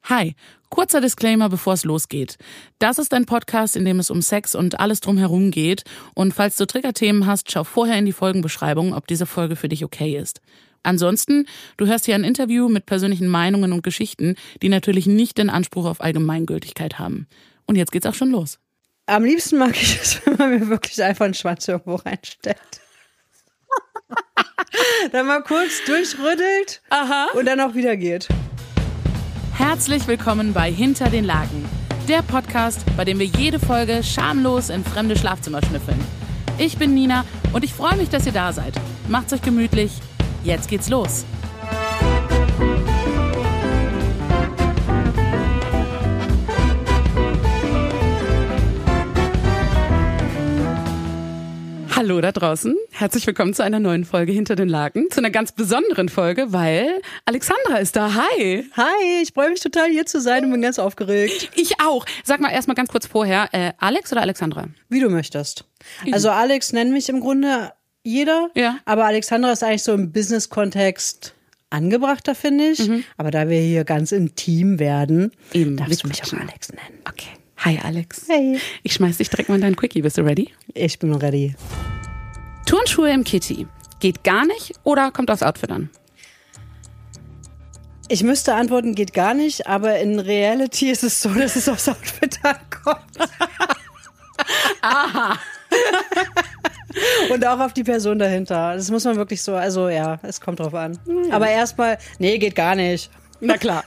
Hi, kurzer Disclaimer, bevor es losgeht. Das ist ein Podcast, in dem es um Sex und alles drumherum geht. Und falls du Triggerthemen hast, schau vorher in die Folgenbeschreibung, ob diese Folge für dich okay ist. Ansonsten, du hörst hier ein Interview mit persönlichen Meinungen und Geschichten, die natürlich nicht den Anspruch auf Allgemeingültigkeit haben. Und jetzt geht's auch schon los. Am liebsten mag ich es, wenn man mir wirklich einfach einen Schwanz irgendwo reinsteckt. Dann mal kurz durchrüttelt und dann auch wieder geht. Herzlich willkommen bei Hinter den Laken, der Podcast, bei dem wir jede Folge schamlos in fremde Schlafzimmer schnüffeln. Ich bin Nina und ich freue mich, dass ihr da seid. Macht's euch gemütlich, jetzt geht's los. Hallo da draußen, herzlich willkommen zu einer neuen Folge Hinter den Laken, zu einer ganz besonderen Folge, weil Alexandra ist da. Hi! Hi, ich freue mich total hier zu sein und bin ganz aufgeregt. Ich auch. Sag mal erstmal ganz kurz vorher, Alex oder Alexandra? Wie du möchtest. Also Alex nennt mich im Grunde jeder, Ja. Aber Alexandra ist eigentlich so im Business-Kontext angebrachter, finde ich. Aber da wir hier ganz intim werden, darfst du mich auch Alex nennen. Okay. Hi Alex. Hey. Ich schmeiß dich direkt mal in deinen Quickie. Bist du ready? Ich bin ready. Turnschuhe im Kitty. Geht gar nicht oder kommt aufs Outfit an? Ich müsste antworten, geht gar nicht, aber in Reality ist es so, dass es aufs Outfit ankommt. Aha. Und auch auf die Person dahinter. Das muss man wirklich so, also ja, es kommt drauf an. Ja. Aber erstmal, nee, geht gar nicht. Na klar.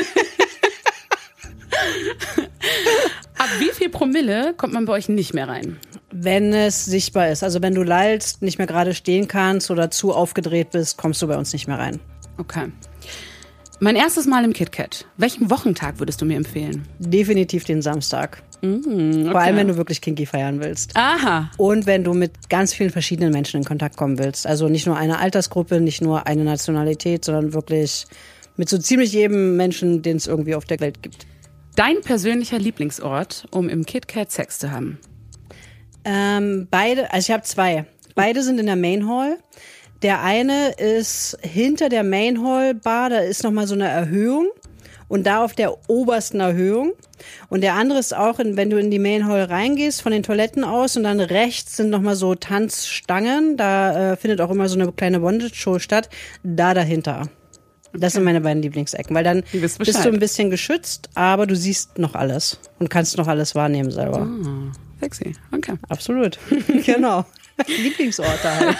Ab wie viel Promille kommt man bei euch nicht mehr rein? Wenn es sichtbar ist. Also wenn du lallst, nicht mehr gerade stehen kannst oder zu aufgedreht bist, kommst du bei uns nicht mehr rein. Okay. Mein erstes Mal im KitKat. Welchen Wochentag würdest du mir empfehlen? Definitiv den Samstag. Okay. Vor allem, wenn du wirklich kinky feiern willst. Aha. Und wenn du mit ganz vielen verschiedenen Menschen in Kontakt kommen willst. Also nicht nur eine Altersgruppe, nicht nur eine Nationalität, sondern wirklich mit so ziemlich jedem Menschen, den es irgendwie auf der Welt gibt. Dein persönlicher Lieblingsort, um im KitKat Sex zu haben? Beide, also ich habe zwei. Beide sind in der Main Hall. Der eine ist hinter der Main Hall Bar, da ist nochmal so eine Erhöhung. Und da auf der obersten Erhöhung. Und der andere ist auch, wenn du in die Main Hall reingehst, von den Toiletten aus und dann rechts sind nochmal so Tanzstangen. Da findet auch immer so eine kleine Bondage-Show statt. Da dahinter. Das sind meine beiden Lieblingsecken, weil dann bist du ein bisschen geschützt, aber du siehst noch alles und kannst noch alles wahrnehmen selber. Oh, sexy, okay. Absolut, genau. Lieblingsorte halt.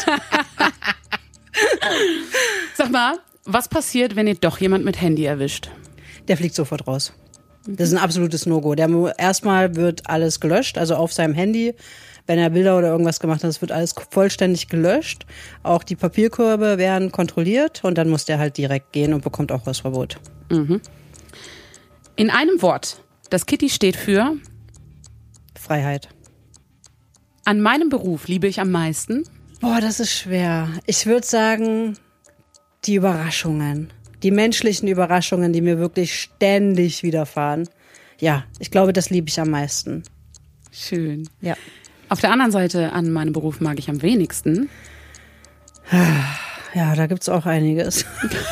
Sag mal, was passiert, wenn ihr doch jemand mit Handy erwischt? Der fliegt sofort raus. Das ist ein absolutes No-Go. Erstmal wird alles gelöscht, also auf seinem Handy. Wenn er Bilder oder irgendwas gemacht hat, wird alles vollständig gelöscht. Auch die Papierkörbe werden kontrolliert und dann muss der halt direkt gehen und bekommt auch Hausverbot. Mhm. In einem Wort, das Kitty steht für? Freiheit. An meinem Beruf liebe ich am meisten? Boah, das ist schwer. Ich würde sagen, die Überraschungen. Die menschlichen Überraschungen, die mir wirklich ständig widerfahren. Ja, ich glaube, das liebe ich am meisten. Schön. Ja. Auf der anderen Seite, an meinem Beruf mag ich am wenigsten. Ja, da gibt's auch einiges.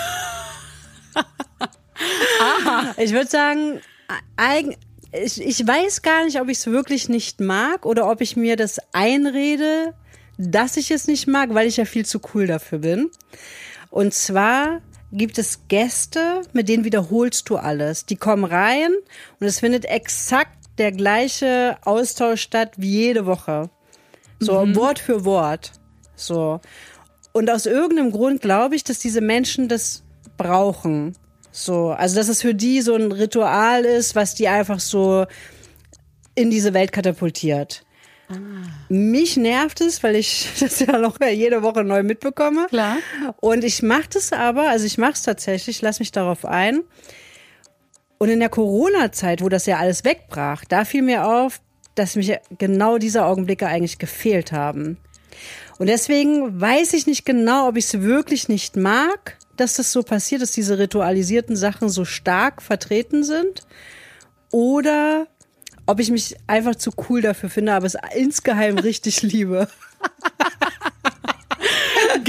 Ich würde sagen, ich weiß gar nicht, ob ich es wirklich nicht mag oder ob ich mir das einrede, dass ich es nicht mag, weil ich ja viel zu cool dafür bin. Und zwar gibt es Gäste, mit denen wiederholst du alles. Die kommen rein und es findet exakt der gleiche Austausch statt wie jede Woche. So Wort für Wort. So. Und aus irgendeinem Grund glaube ich, dass diese Menschen das brauchen. So. Also, dass es für die so ein Ritual ist, was die einfach so in diese Welt katapultiert. Mich nervt es, weil ich das ja noch jede Woche neu mitbekomme. Klar. Und ich mache das aber, also ich mache es tatsächlich, lass mich darauf ein. Und in der Corona-Zeit, wo das ja alles wegbrach, da fiel mir auf, dass mir genau diese Augenblicke eigentlich gefehlt haben. Und deswegen weiß ich nicht genau, ob ich es wirklich nicht mag, dass das so passiert, dass diese ritualisierten Sachen so stark vertreten sind. Oder ob ich mich einfach zu cool dafür finde, aber es insgeheim richtig liebe. Geil.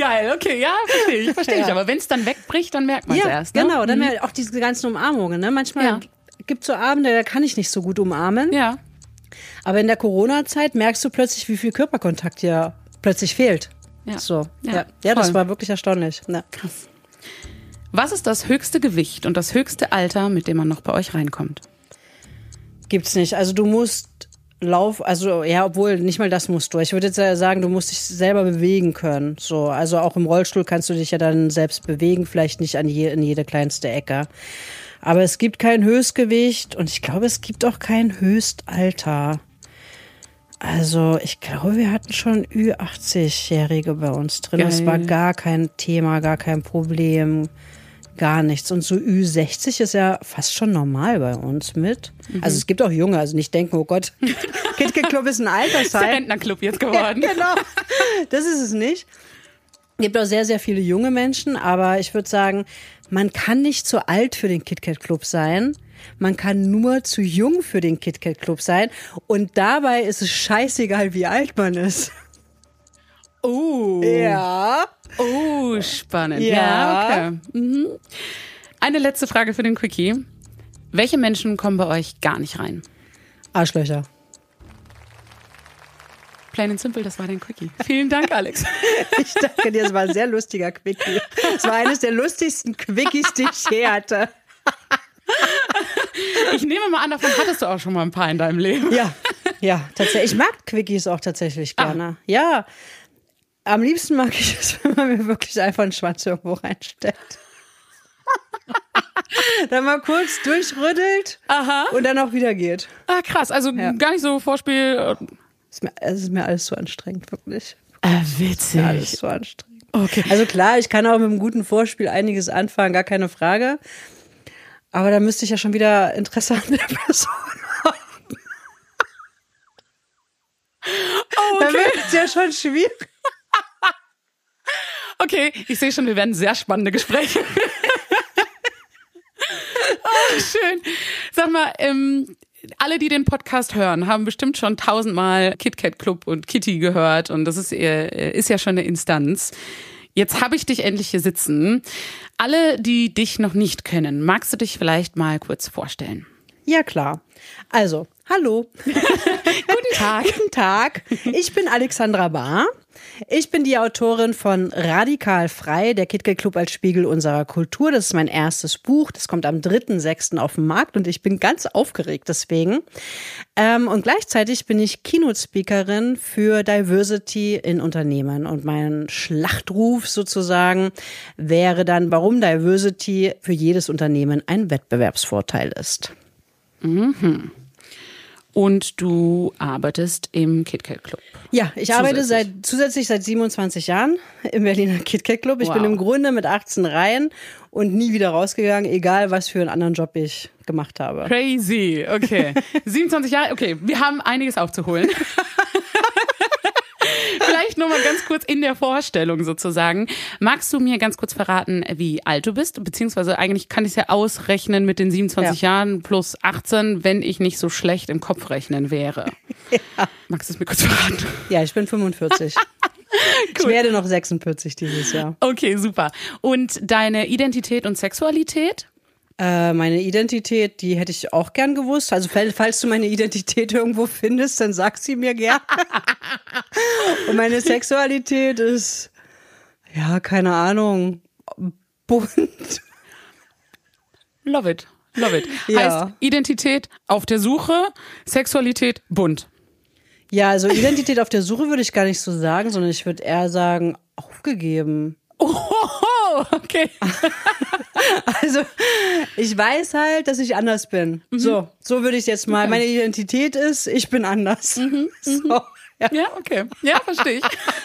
geil. Okay, ja, verstehe ich. Aber wenn es dann wegbricht, dann merkt man es erst. Ne? Genau, dann auch diese ganzen Umarmungen. Ne? Manchmal gibt es so Abende, da kann ich nicht so gut umarmen. Ja. Aber in der Corona-Zeit merkst du plötzlich, wie viel Körperkontakt dir plötzlich fehlt. Ja. So, Ja, das war wirklich erstaunlich. Ja. Krass. Was ist das höchste Gewicht und das höchste Alter, mit dem man noch bei euch reinkommt? Gibt's nicht. Also du musst obwohl nicht mal das musst du. Ich würde jetzt sagen, du musst dich selber bewegen können. So, also auch im Rollstuhl kannst du dich ja dann selbst bewegen, vielleicht nicht in jede kleinste Ecke. Aber es gibt kein Höchstgewicht und ich glaube, es gibt auch kein Höchstalter. Also ich glaube, wir hatten schon Ü80-Jährige bei uns drin. Geil. Das war gar kein Thema, gar kein Problem, gar nichts. Und so Ü60 ist ja fast schon normal bei uns mit. Also es gibt auch Junge, also nicht denken, oh Gott, KitKat-Club ist ein Altersheim. Ist der Rentnerclub jetzt geworden. Ja, genau, das ist es nicht. Es gibt auch sehr, sehr viele junge Menschen, aber ich würde sagen, man kann nicht zu alt für den KitKat-Club sein. Man kann nur zu jung für den KitKat-Club sein. Und dabei ist es scheißegal, wie alt man ist. Oh. Ja. Oh, spannend. Ja. Okay. Mhm. Eine letzte Frage für den Quickie. Welche Menschen kommen bei euch gar nicht rein? Arschlöcher. Plain and simple, das war dein Quickie. Vielen Dank, Alex. Ich danke dir, es war ein sehr lustiger Quickie. Es war eines der lustigsten Quickies, die ich je hatte. Ich nehme mal an, davon hattest du auch schon mal ein paar in deinem Leben. Ja, tatsächlich. Ich mag Quickies auch tatsächlich gerne. Ja, am liebsten mag ich es, wenn man mir wirklich einfach einen Schwanz irgendwo reinstellt. Dann mal kurz durchrüttelt und dann auch wieder geht. Ah, krass. Also gar nicht so Vorspiel. Es ist mir alles zu anstrengend, wirklich. Witzig. Alles zu anstrengend. Okay. Also klar, ich kann auch mit einem guten Vorspiel einiges anfangen, gar keine Frage. Aber da müsste ich ja schon wieder Interesse an der Person haben. Oh, Da okay. wird es ja schon schwierig. Okay, ich sehe schon, wir werden sehr spannende Gespräche. Oh, schön. Sag mal, alle, die den Podcast hören, haben bestimmt schon 1000-mal KitKat-Club und Kitty gehört und das ist ja schon eine Instanz. Jetzt habe ich dich endlich hier sitzen. Alle, die dich noch nicht kennen, magst du dich vielleicht mal kurz vorstellen? Ja, klar. Also, hallo. Guten Tag. Guten Tag. Ich bin Alexandra Bahr. Ich bin die Autorin von Radikal frei, der KitKat-Club als Spiegel unserer Kultur. Das ist mein erstes Buch. Das kommt am 3.6. auf den Markt und ich bin ganz aufgeregt deswegen. Und gleichzeitig bin ich Keynote-Speakerin für Diversity in Unternehmen. Und mein Schlachtruf sozusagen wäre dann, warum Diversity für jedes Unternehmen ein Wettbewerbsvorteil ist. Mhm. Und du arbeitest im KitKat-Club. Ja, ich arbeite zusätzlich seit 27 Jahren im Berliner KitKat-Club. Ich bin im Grunde mit 18 rein und nie wieder rausgegangen, egal was für einen anderen Job ich gemacht habe. Crazy, okay. 27 Jahre, okay, wir haben einiges aufzuholen. Vielleicht nur mal ganz kurz in der Vorstellung sozusagen. Magst du mir ganz kurz verraten, wie alt du bist? Beziehungsweise eigentlich kann ich es ja ausrechnen mit den 27 Jahren plus 18, wenn ich nicht so schlecht im Kopf rechnen wäre. Ja. Magst du es mir kurz verraten? Ja, ich bin 45. Ich werde noch 46 dieses Jahr. Okay, super. Und deine Identität und Sexualität? Meine Identität, die hätte ich auch gern gewusst. Also falls du meine Identität irgendwo findest, dann sag sie mir gern. Und meine Sexualität ist, ja, keine Ahnung, bunt. Love it, love it. Ja. Heißt Identität auf der Suche, Sexualität bunt. Ja, also Identität auf der Suche würde ich gar nicht so sagen, sondern ich würde eher sagen, aufgegeben. Oh, okay. Also, ich weiß halt, dass ich anders bin. Mhm. So würde ich es jetzt mal. Okay. Meine Identität ist, ich bin anders. Mhm. So, ja, okay. Ja, verstehe ich.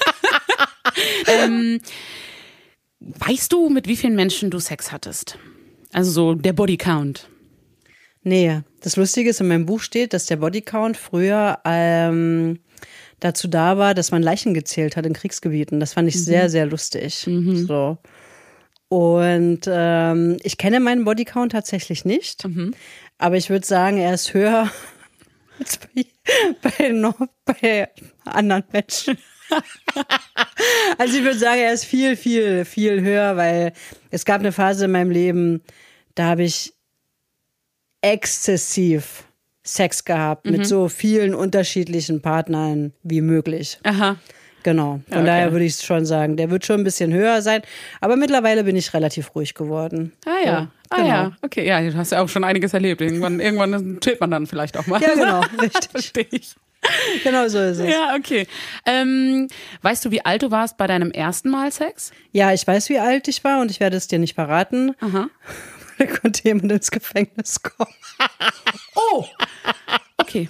Weißt du, mit wie vielen Menschen du Sex hattest? Also so der Bodycount. Nee, das Lustige ist, in meinem Buch steht, dass der Bodycount früher dazu da war, dass man Leichen gezählt hat in Kriegsgebieten. Das fand ich sehr, sehr lustig. Mhm. So. Und ich kenne meinen Bodycount tatsächlich nicht, aber ich würde sagen, er ist höher als bei anderen Menschen. Also ich würde sagen, er ist viel, viel, viel höher, weil es gab eine Phase in meinem Leben, da habe ich exzessiv Sex gehabt mit so vielen unterschiedlichen Partnern wie möglich. Aha. Genau. Von daher würde ich schon sagen, der wird schon ein bisschen höher sein. Aber mittlerweile bin ich relativ ruhig geworden. Ah ja. Genau. Okay, ja, du hast ja auch schon einiges erlebt. Irgendwann chillt man dann vielleicht auch mal. Ja, genau, richtig. Verstehe ich. Genau so ist es. Ja, okay. Weißt du, wie alt du warst bei deinem ersten Mal Sex? Ja, ich weiß, wie alt ich war und ich werde es dir nicht verraten. Aha. Da konnte jemand ins Gefängnis kommen. Oh! Okay.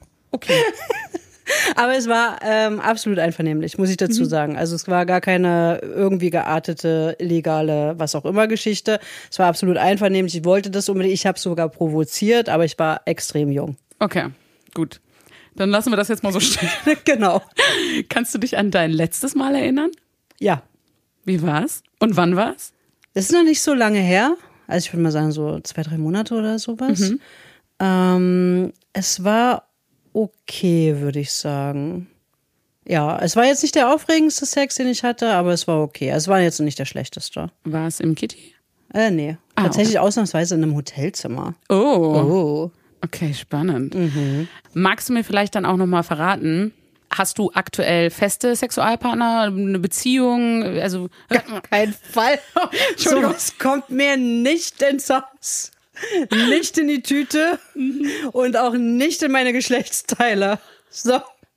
Aber es war absolut einvernehmlich, muss ich dazu sagen. Also es war gar keine irgendwie geartete, illegale, was auch immer Geschichte. Es war absolut einvernehmlich. Ich wollte das unbedingt. Ich habe es sogar provoziert, aber ich war extrem jung. Okay, gut. Dann lassen wir das jetzt mal so stehen. Genau. Kannst du dich an dein letztes Mal erinnern? Ja. Wie war's? Und wann war's? Das ist noch nicht so lange her. Also ich würde mal sagen, so 2-3 Monate oder sowas. Es war okay, würde ich sagen. Ja, es war jetzt nicht der aufregendste Sex, den ich hatte, aber es war okay. Es war jetzt nicht der schlechteste. War es im Kitty? Nee. Tatsächlich ausnahmsweise in einem Hotelzimmer. Oh. Okay, spannend. Magst du mir vielleicht dann auch nochmal verraten, hast du aktuell feste Sexualpartner, eine Beziehung? Also Auf keinen Fall. Sowas kommt mir nicht ins Haus. Nicht in die Tüte und auch nicht in meine Geschlechtsteile. So.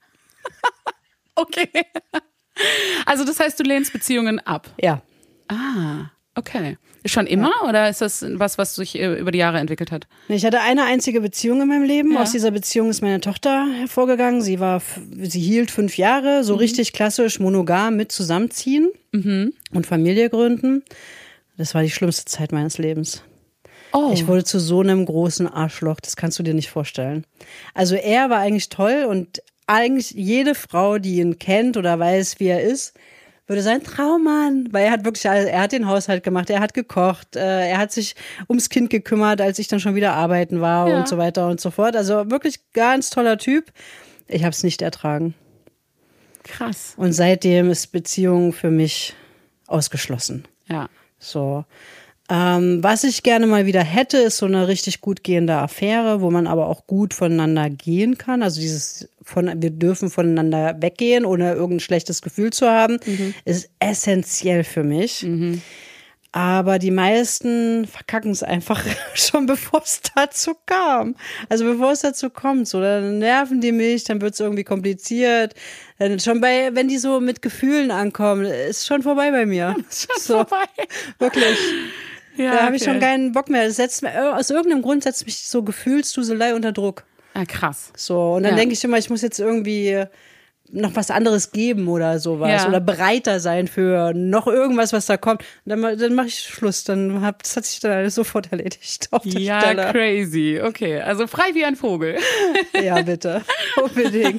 Okay. Also das heißt, du lehnst Beziehungen ab? Ja. Ah, okay. Schon immer oder ist das was sich über die Jahre entwickelt hat? Ich hatte eine einzige Beziehung in meinem Leben. Ja. Aus dieser Beziehung ist meine Tochter hervorgegangen. Sie hielt 5 Jahre, so richtig klassisch monogam mit Zusammenziehen und Familie gründen. Das war die schlimmste Zeit meines Lebens. Oh. Ich wurde zu so einem großen Arschloch, das kannst du dir nicht vorstellen. Also er war eigentlich toll und eigentlich jede Frau, die ihn kennt oder weiß, wie er ist, würde sein Traummann, weil er hat wirklich alles, er hat den Haushalt gemacht, er hat gekocht, er hat sich ums Kind gekümmert, als ich dann schon wieder arbeiten war und so weiter und so fort. Also wirklich ganz toller Typ. Ich habe es nicht ertragen. Krass. Und seitdem ist Beziehung für mich ausgeschlossen. Ja. So. Was ich gerne mal wieder hätte, ist so eine richtig gut gehende Affäre, wo man aber auch gut voneinander gehen kann. Also wir dürfen voneinander weggehen, ohne irgendein schlechtes Gefühl zu haben, ist essentiell für mich. Aber die meisten verkacken es einfach schon, bevor es dazu kam. Also bevor es dazu kommt, so, dann nerven die mich, dann wird es irgendwie kompliziert. Schon wenn die so mit Gefühlen ankommen, ist schon vorbei bei mir. Ist schon vorbei. Wirklich. Ja, Da habe ich schon keinen Bock mehr. Aus irgendeinem Grund setzt mich so Gefühlsduselei unter Druck. Ah, krass. So, und dann denke ich immer, ich muss jetzt irgendwie noch was anderes geben oder sowas. Ja. Oder bereiter sein für noch irgendwas, was da kommt. Und dann mache ich Schluss. Das hat sich dann alles sofort erledigt auf der Stelle. Crazy. Okay, also frei wie ein Vogel. Ja, bitte. Unbedingt.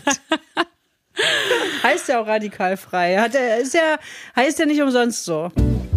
Heißt ja auch radikal frei. Heißt ja nicht umsonst so.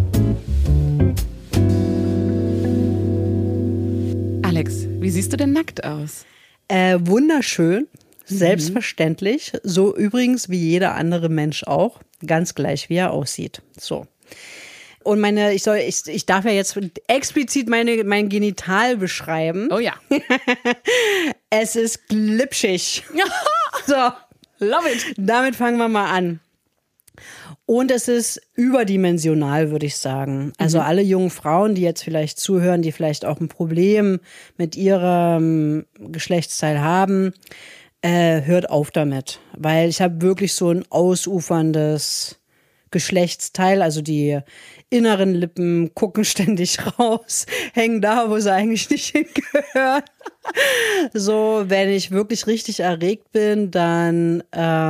Alex, wie siehst du denn nackt aus? Wunderschön, selbstverständlich. So übrigens wie jeder andere Mensch auch. Ganz gleich, wie er aussieht. So. Und ich darf ja jetzt explizit mein Genital beschreiben. Oh ja. Es ist glitschig. So. Love it. Damit fangen wir mal an. Und es ist überdimensional, würde ich sagen. Also alle jungen Frauen, die jetzt vielleicht zuhören, die vielleicht auch ein Problem mit ihrem Geschlechtsteil haben, hört auf damit. Weil ich habe wirklich so ein ausuferndes Geschlechtsteil. Also die inneren Lippen gucken ständig raus, hängen da, wo sie eigentlich nicht hingehören. So, wenn ich wirklich richtig erregt bin, dann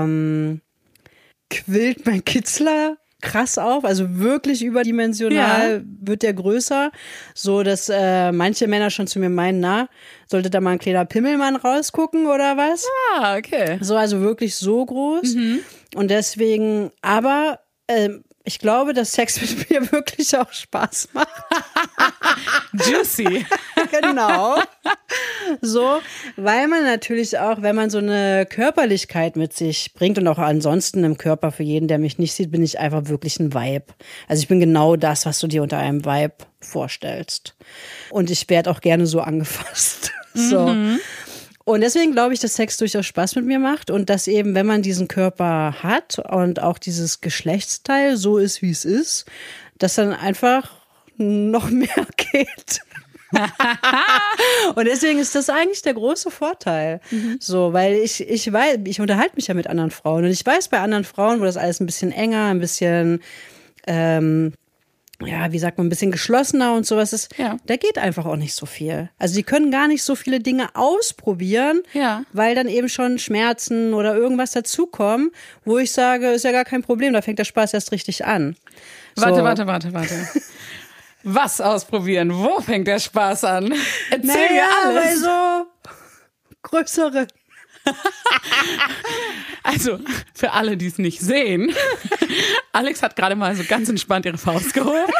quillt mein Kitzler krass auf, also wirklich überdimensional wird der größer, so dass manche Männer schon zu mir meinen, sollte da mal ein kleiner Pimmelmann rausgucken oder was? Ah, okay. So, also wirklich so groß. Und deswegen, aber ich glaube, dass Sex mit mir wirklich auch Spaß macht. Juicy. Genau. So, weil man natürlich auch, wenn man so eine Körperlichkeit mit sich bringt und auch ansonsten im Körper, für jeden, der mich nicht sieht, bin ich einfach wirklich ein Vibe. Also ich bin genau das, was du dir unter einem Vibe vorstellst. Und ich werde auch gerne so angefasst. So. Und deswegen glaube ich, dass Sex durchaus Spaß mit mir macht und dass eben, wenn man diesen Körper hat und auch dieses Geschlechtsteil so ist, wie es ist, dass dann einfach noch mehr geht. Und deswegen ist das eigentlich der große Vorteil. So, weil ich weiß, ich unterhalte mich ja mit anderen Frauen und ich weiß bei anderen Frauen, wo das alles ein bisschen enger, ein bisschen wie sagt man, ein bisschen geschlossener und sowas ist, da geht einfach auch nicht so viel. Also die können gar nicht so viele Dinge ausprobieren, weil dann eben schon Schmerzen oder irgendwas dazukommen, wo ich sage, ist ja gar kein Problem, da fängt der Spaß erst richtig an. So. Warte. Was ausprobieren? Wo fängt der Spaß an? Erzähl mir alles. Bei so größere. Also, für alle, die es nicht sehen, Alex hat gerade mal so ganz entspannt ihre Faust gehoben.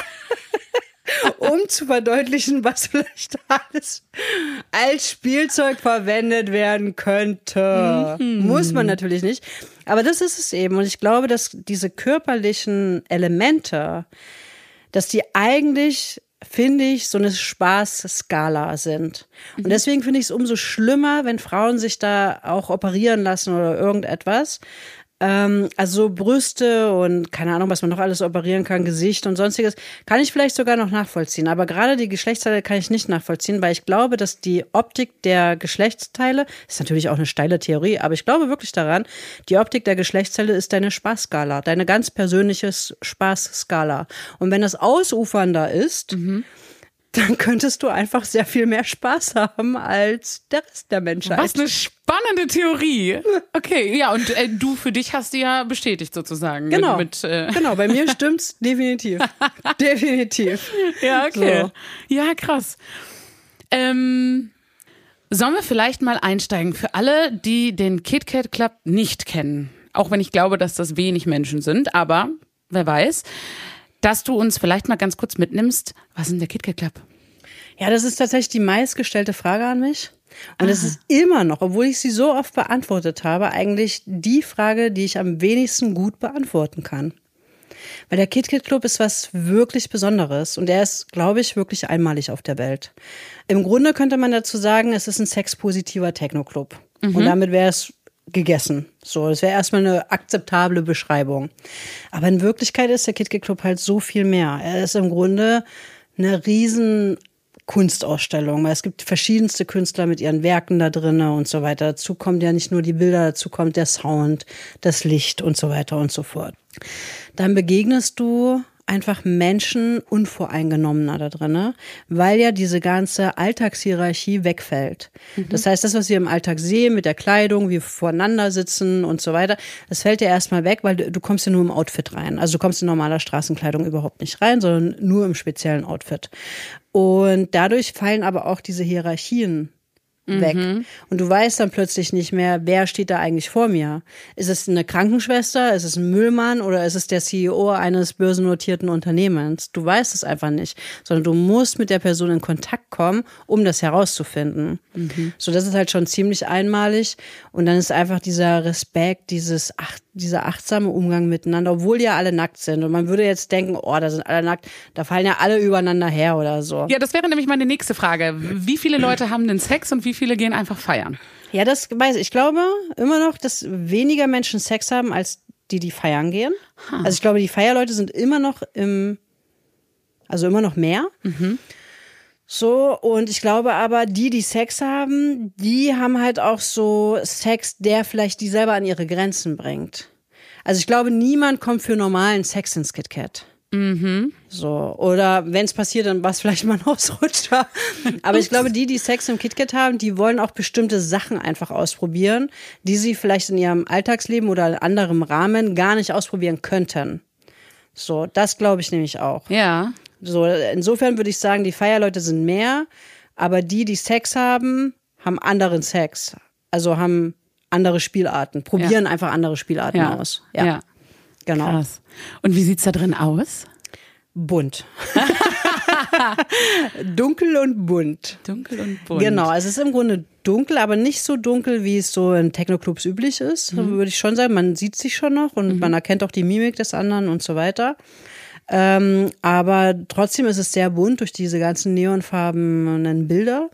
Um zu verdeutlichen, was vielleicht alles als Spielzeug verwendet werden könnte. Muss man natürlich nicht. Aber das ist es eben. Und ich glaube, dass diese körperlichen Elemente, dass die eigentlich, finde ich, so eine Spaßskala sind. Und deswegen finde ich es umso schlimmer, wenn Frauen sich da auch operieren lassen oder irgendetwas. Also Brüste und keine Ahnung, was man noch alles operieren kann, Gesicht und sonstiges, kann ich vielleicht sogar noch nachvollziehen. Aber gerade die Geschlechtsteile kann ich nicht nachvollziehen, weil ich glaube, dass die Optik der Geschlechtsteile, ist natürlich auch eine steile Theorie, aber ich glaube wirklich daran, die Optik der Geschlechtsteile ist deine Spaßskala, deine ganz persönliche Spaßskala. Und wenn das ausufernder ist, dann könntest du einfach sehr viel mehr Spaß haben als der Rest der Menschheit. Was eine spannende Theorie. Okay, ja, und du für dich hast die ja bestätigt sozusagen. Genau, genau, bei mir stimmt's definitiv. Definitiv. Ja, okay. So. Ja, krass. Sollen wir vielleicht mal einsteigen für alle, die den KitKat Club nicht kennen? Auch wenn ich glaube, dass das wenig Menschen sind, aber wer weiß, dass du uns vielleicht mal ganz kurz mitnimmst, was ist denn der KitKat Club? Ja, das ist tatsächlich die meistgestellte Frage an mich. Und es ist immer noch, obwohl ich sie so oft beantwortet habe, eigentlich die Frage, die ich am wenigsten gut beantworten kann. Weil der KitKat Club ist was wirklich Besonderes und er ist, glaube ich, wirklich einmalig auf der Welt. Im Grunde könnte man dazu sagen, es ist ein sexpositiver Techno-Club. Und damit wäre es gegessen. So, das wäre erstmal eine akzeptable Beschreibung. Aber in Wirklichkeit ist der KitKat Club halt so viel mehr. Er ist im Grunde eine riesen Kunstausstellung, weil es gibt verschiedenste Künstler mit ihren Werken da drinne und so weiter. Dazu kommt ja nicht nur die Bilder, dazu kommt der Sound, das Licht und so weiter und so fort. Dann begegnest du einfach Menschen unvoreingenommener da drinne, weil ja diese ganze Alltagshierarchie wegfällt. Das heißt, das, was wir im Alltag sehen mit der Kleidung, wie wir voreinander sitzen und so weiter, das fällt ja erstmal weg, weil du kommst ja nur im Outfit rein. Also du kommst in normaler Straßenkleidung überhaupt nicht rein, sondern nur im speziellen Outfit. Und dadurch fallen aber auch diese Hierarchien weg. Und du weißt dann plötzlich nicht mehr, wer steht da eigentlich vor mir. Ist es eine Krankenschwester, ist es ein Müllmann oder ist es der CEO eines börsennotierten Unternehmens? Du weißt es einfach nicht, sondern du musst mit der Person in Kontakt kommen, um das herauszufinden. So, das ist halt schon ziemlich einmalig. Und dann ist einfach dieser Respekt, dieser achtsame Umgang miteinander, obwohl die ja alle nackt sind. Und man würde jetzt denken, oh, da sind alle nackt, da fallen ja alle übereinander her oder so. Ja, das wäre nämlich meine nächste Frage. Wie viele Leute haben denn Sex und wie viele gehen einfach feiern? Ja, das weiß ich. Ich glaube immer noch, dass weniger Menschen Sex haben, als die feiern gehen. Also ich glaube, die Feierleute sind immer noch immer noch mehr. So, und ich glaube aber, die Sex haben, die haben halt auch so Sex, der vielleicht die selber an ihre Grenzen bringt. Also ich glaube, niemand kommt für normalen Sex ins KitKat. So, oder wenn es passiert, dann war es vielleicht mal ein Ausrutscher. Aber ich glaube, die Sex im KitKat haben, die wollen auch bestimmte Sachen einfach ausprobieren, die sie vielleicht in ihrem Alltagsleben oder in anderem Rahmen gar nicht ausprobieren könnten. So, das glaube ich nämlich auch. Ja. So, insofern würde ich sagen, die Feierleute sind mehr, aber die Sex haben, haben anderen Sex. Also haben andere Spielarten, probieren einfach andere Spielarten aus. Ja. Genau. Krass. Und wie sieht's da drin aus? Bunt. Dunkel und bunt. Dunkel und bunt. Genau, also es ist im Grunde dunkel, aber nicht so dunkel, wie es so in Techno-Clubs üblich ist, würde ich schon sagen. Man sieht sich schon noch und man erkennt auch die Mimik des anderen und so weiter. Aber trotzdem ist es sehr bunt durch diese ganzen neonfarbenen Bilder,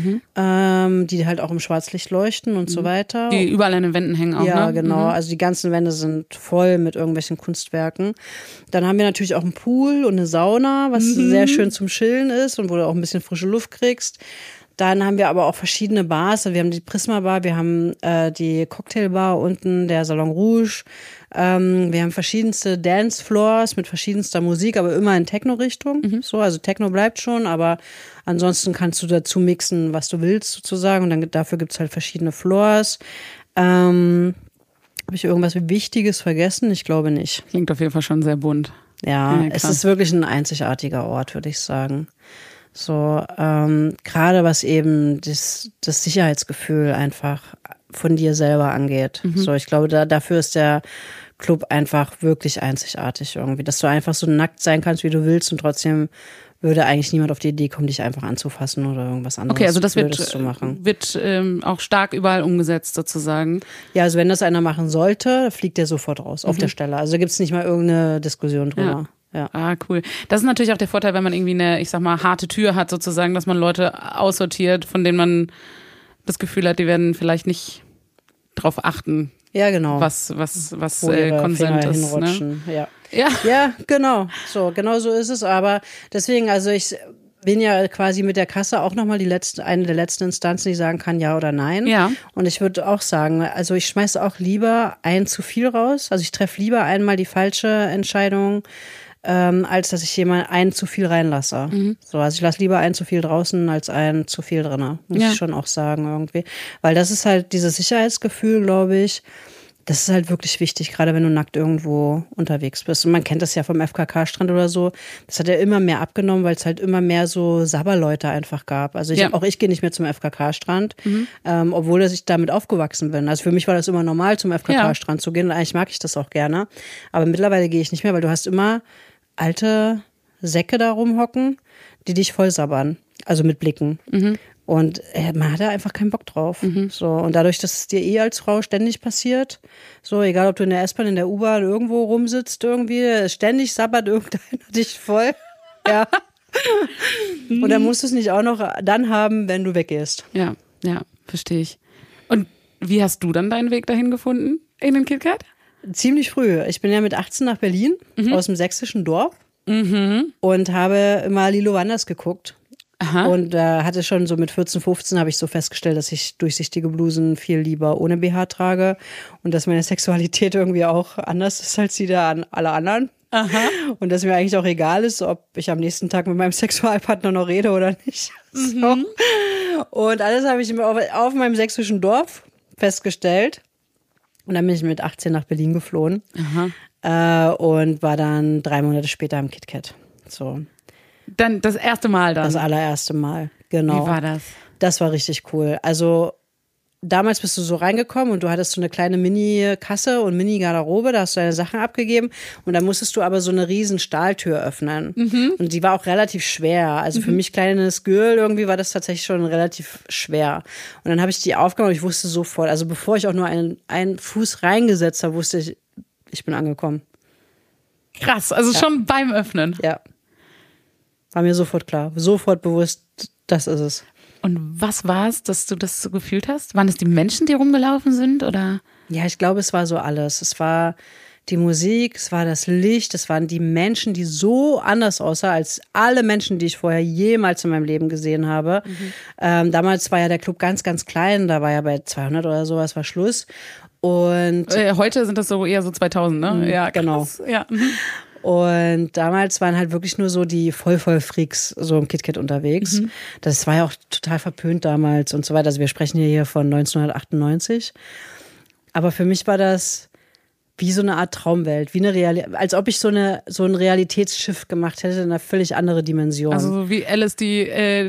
die halt auch im Schwarzlicht leuchten und so weiter. Die überall an den Wänden hängen auch, ja, ne? genau. Also die ganzen Wände sind voll mit irgendwelchen Kunstwerken. Dann haben wir natürlich auch einen Pool und eine Sauna, was sehr schön zum Chillen ist und wo du auch ein bisschen frische Luft kriegst. Dann haben wir aber auch verschiedene Bars. Wir haben die Prisma Bar, wir haben die Cocktailbar unten, der Salon Rouge. Wir haben verschiedenste Dancefloors mit verschiedenster Musik, aber immer in Techno-Richtung. So, also Techno bleibt schon, aber ansonsten kannst du dazu mixen, was du willst sozusagen. Und dann dafür gibt's halt verschiedene Floors. Habe ich irgendwas Wichtiges vergessen? Ich glaube nicht. Klingt auf jeden Fall schon sehr bunt. Ja, es ist wirklich ein einzigartiger Ort, würde ich sagen. So, gerade was eben das Sicherheitsgefühl einfach von dir selber angeht. So, ich glaube, dafür ist der Club einfach wirklich einzigartig irgendwie, dass du einfach so nackt sein kannst, wie du willst und trotzdem würde eigentlich niemand auf die Idee kommen, dich einfach anzufassen oder irgendwas anderes Okay, also das zu machen. wird auch stark überall umgesetzt sozusagen. Ja, also wenn das einer machen sollte, fliegt der sofort raus, auf der Stelle. Also gibt's nicht mal irgendeine Diskussion drüber. Ja. Ah, cool. Das ist natürlich auch der Vorteil, wenn man irgendwie eine, ich sag mal, harte Tür hat sozusagen, dass man Leute aussortiert, von denen man das Gefühl hat, die werden vielleicht nicht drauf achten, Ja, genau. was Wo ihre Konsent Finger ist. Ne? hinrutschen. Ja. Ja. Genau. Genau so ist es. Aber deswegen, also ich bin ja quasi mit der Kasse auch nochmal eine der letzten Instanzen, die sagen kann, ja oder nein. Ja. Und ich würde auch sagen, also ich schmeiße auch lieber ein zu viel raus. Also ich treffe lieber einmal die falsche Entscheidung, als dass ich jemand einen zu viel reinlasse. So, also ich lasse lieber einen zu viel draußen als einen zu viel drin. Muss ich schon auch sagen irgendwie. Weil das ist halt dieses Sicherheitsgefühl, glaube ich, das ist halt wirklich wichtig, gerade wenn du nackt irgendwo unterwegs bist. Und man kennt das ja vom FKK-Strand oder so. Das hat ja immer mehr abgenommen, weil es halt immer mehr so Sabberleute einfach gab. Also auch ich gehe nicht mehr zum FKK-Strand, obwohl ich damit aufgewachsen bin. Also für mich war das immer normal, zum FKK-Strand zu gehen. Und eigentlich mag ich das auch gerne. Aber mittlerweile gehe ich nicht mehr, weil du hast immer alte Säcke da rumhocken, die dich voll sabbern. Also mit Blicken. Und man hat da einfach keinen Bock drauf. So, und dadurch, dass es dir als Frau ständig passiert, so egal ob du in der S-Bahn, in der U-Bahn irgendwo rumsitzt irgendwie, ständig sabbert irgendeiner dich voll. Ja. Und dann musst du es nicht auch noch dann haben, wenn du weggehst. Ja, verstehe ich. Und wie hast du dann deinen Weg dahin gefunden in den KitKat? Ziemlich früh. Ich bin ja mit 18 nach Berlin aus dem sächsischen Dorf und habe immer Lilo Wanders geguckt. Aha. Und hatte schon so mit 14, 15 habe ich so festgestellt, dass ich durchsichtige Blusen viel lieber ohne BH trage und dass meine Sexualität irgendwie auch anders ist als die der alle anderen. Aha. Und dass mir eigentlich auch egal ist, ob ich am nächsten Tag mit meinem Sexualpartner noch rede oder nicht. So. Und alles habe ich auf meinem sächsischen Dorf festgestellt. Und dann bin ich mit 18 nach Berlin geflohen und war dann 3 Monate später im KitKat. So. Dann das erste Mal dann? Das allererste Mal, genau. Wie war das? Das war richtig cool. Also damals bist du so reingekommen und du hattest so eine kleine Mini-Kasse und Mini-Garderobe, da hast du deine Sachen abgegeben und dann musstest du aber so eine riesen Stahltür öffnen. Und die war auch relativ schwer. Also für mich kleines Girl irgendwie war das tatsächlich schon relativ schwer. Und dann habe ich die aufgemacht und ich wusste sofort, also bevor ich auch nur einen Fuß reingesetzt habe, wusste ich, ich bin angekommen. Krass, also schon beim Öffnen. Ja. War mir sofort klar, sofort bewusst, das ist es. Und was war es, dass du das so gefühlt hast? Waren es die Menschen, die rumgelaufen sind, oder? Ja, ich glaube, es war so alles. Es war die Musik, es war das Licht, es waren die Menschen, die so anders aussahen als alle Menschen, die ich vorher jemals in meinem Leben gesehen habe. Damals war ja der Club ganz, ganz klein, da war ja bei 200 oder sowas war Schluss. Und heute sind das so eher so 2000, ne? Ja, krass. Genau. Ja. Und damals waren halt wirklich nur so die Vollfreaks so im KitKat unterwegs. Das war ja auch total verpönt damals und so weiter. Also wir sprechen hier von 1998. Aber für mich war das wie so eine Art Traumwelt, wie eine als ob ich so ein Realitätsschiff gemacht hätte in einer völlig andere Dimension. Also so wie Alice, die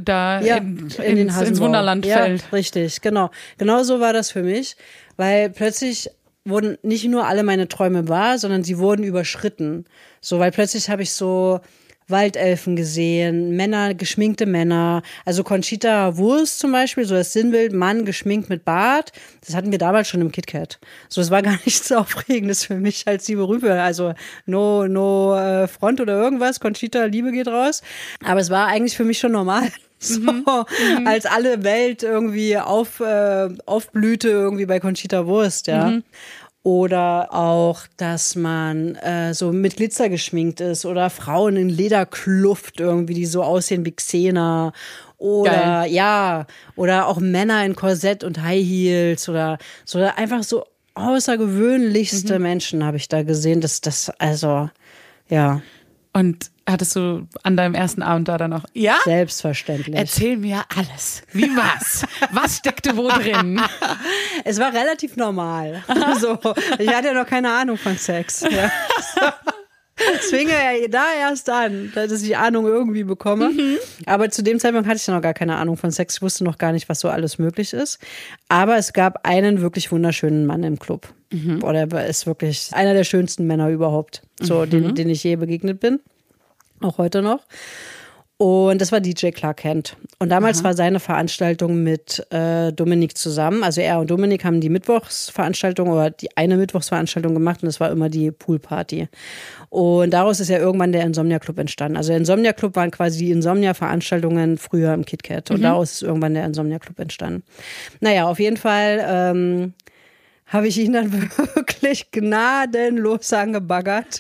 ins Wunderland fällt. Ja, richtig, genau. Genau so war das für mich, weil plötzlich wurden nicht nur alle meine Träume wahr, sondern sie wurden überschritten. So, weil plötzlich habe ich so Waldelfen gesehen, Männer, geschminkte Männer. Also Conchita Wurst zum Beispiel, so das Sinnbild, Mann geschminkt mit Bart. Das hatten wir damals schon im KitKat. So, es war gar nichts Aufregendes für mich als die berühmte. Also no Front oder irgendwas. Conchita, Liebe geht raus. Aber es war eigentlich für mich schon normal. So, als alle Welt irgendwie aufblühte irgendwie bei Conchita Wurst, ja. Oder auch, dass man so mit Glitzer geschminkt ist oder Frauen in Lederkluft irgendwie, die so aussehen wie Xena. Oder oder auch Männer in Korsett und High Heels oder so einfach so außergewöhnlichste Menschen habe ich da gesehen. Also, ja. Und hattest du an deinem ersten Abend da dann noch? Ja? Selbstverständlich. Erzähl mir alles. Wie war's? Was steckte wo drin? Es war relativ normal. So, ich hatte ja noch keine Ahnung von Sex. Ja. Es fing ja da erst an, dass ich die Ahnung irgendwie bekomme. Aber zu dem Zeitpunkt hatte ich ja noch gar keine Ahnung von Sex. Ich wusste noch gar nicht, was so alles möglich ist. Aber es gab einen wirklich wunderschönen Mann im Club. Boah, der ist wirklich einer der schönsten Männer überhaupt, so den ich je begegnet bin. Auch heute noch. Und das war DJ Clark Kent. Und damals war seine Veranstaltung mit Dominik zusammen. Also er und Dominik haben die Mittwochsveranstaltung oder die eine Mittwochsveranstaltung gemacht und das war immer die Poolparty. Und daraus ist ja irgendwann der Insomnia Club entstanden. Also der Insomnia Club waren quasi die Insomnia-Veranstaltungen früher im KitKat. Und daraus ist irgendwann der Insomnia Club entstanden. Naja, auf jeden Fall habe ich ihn dann wirklich gnadenlos angebaggert.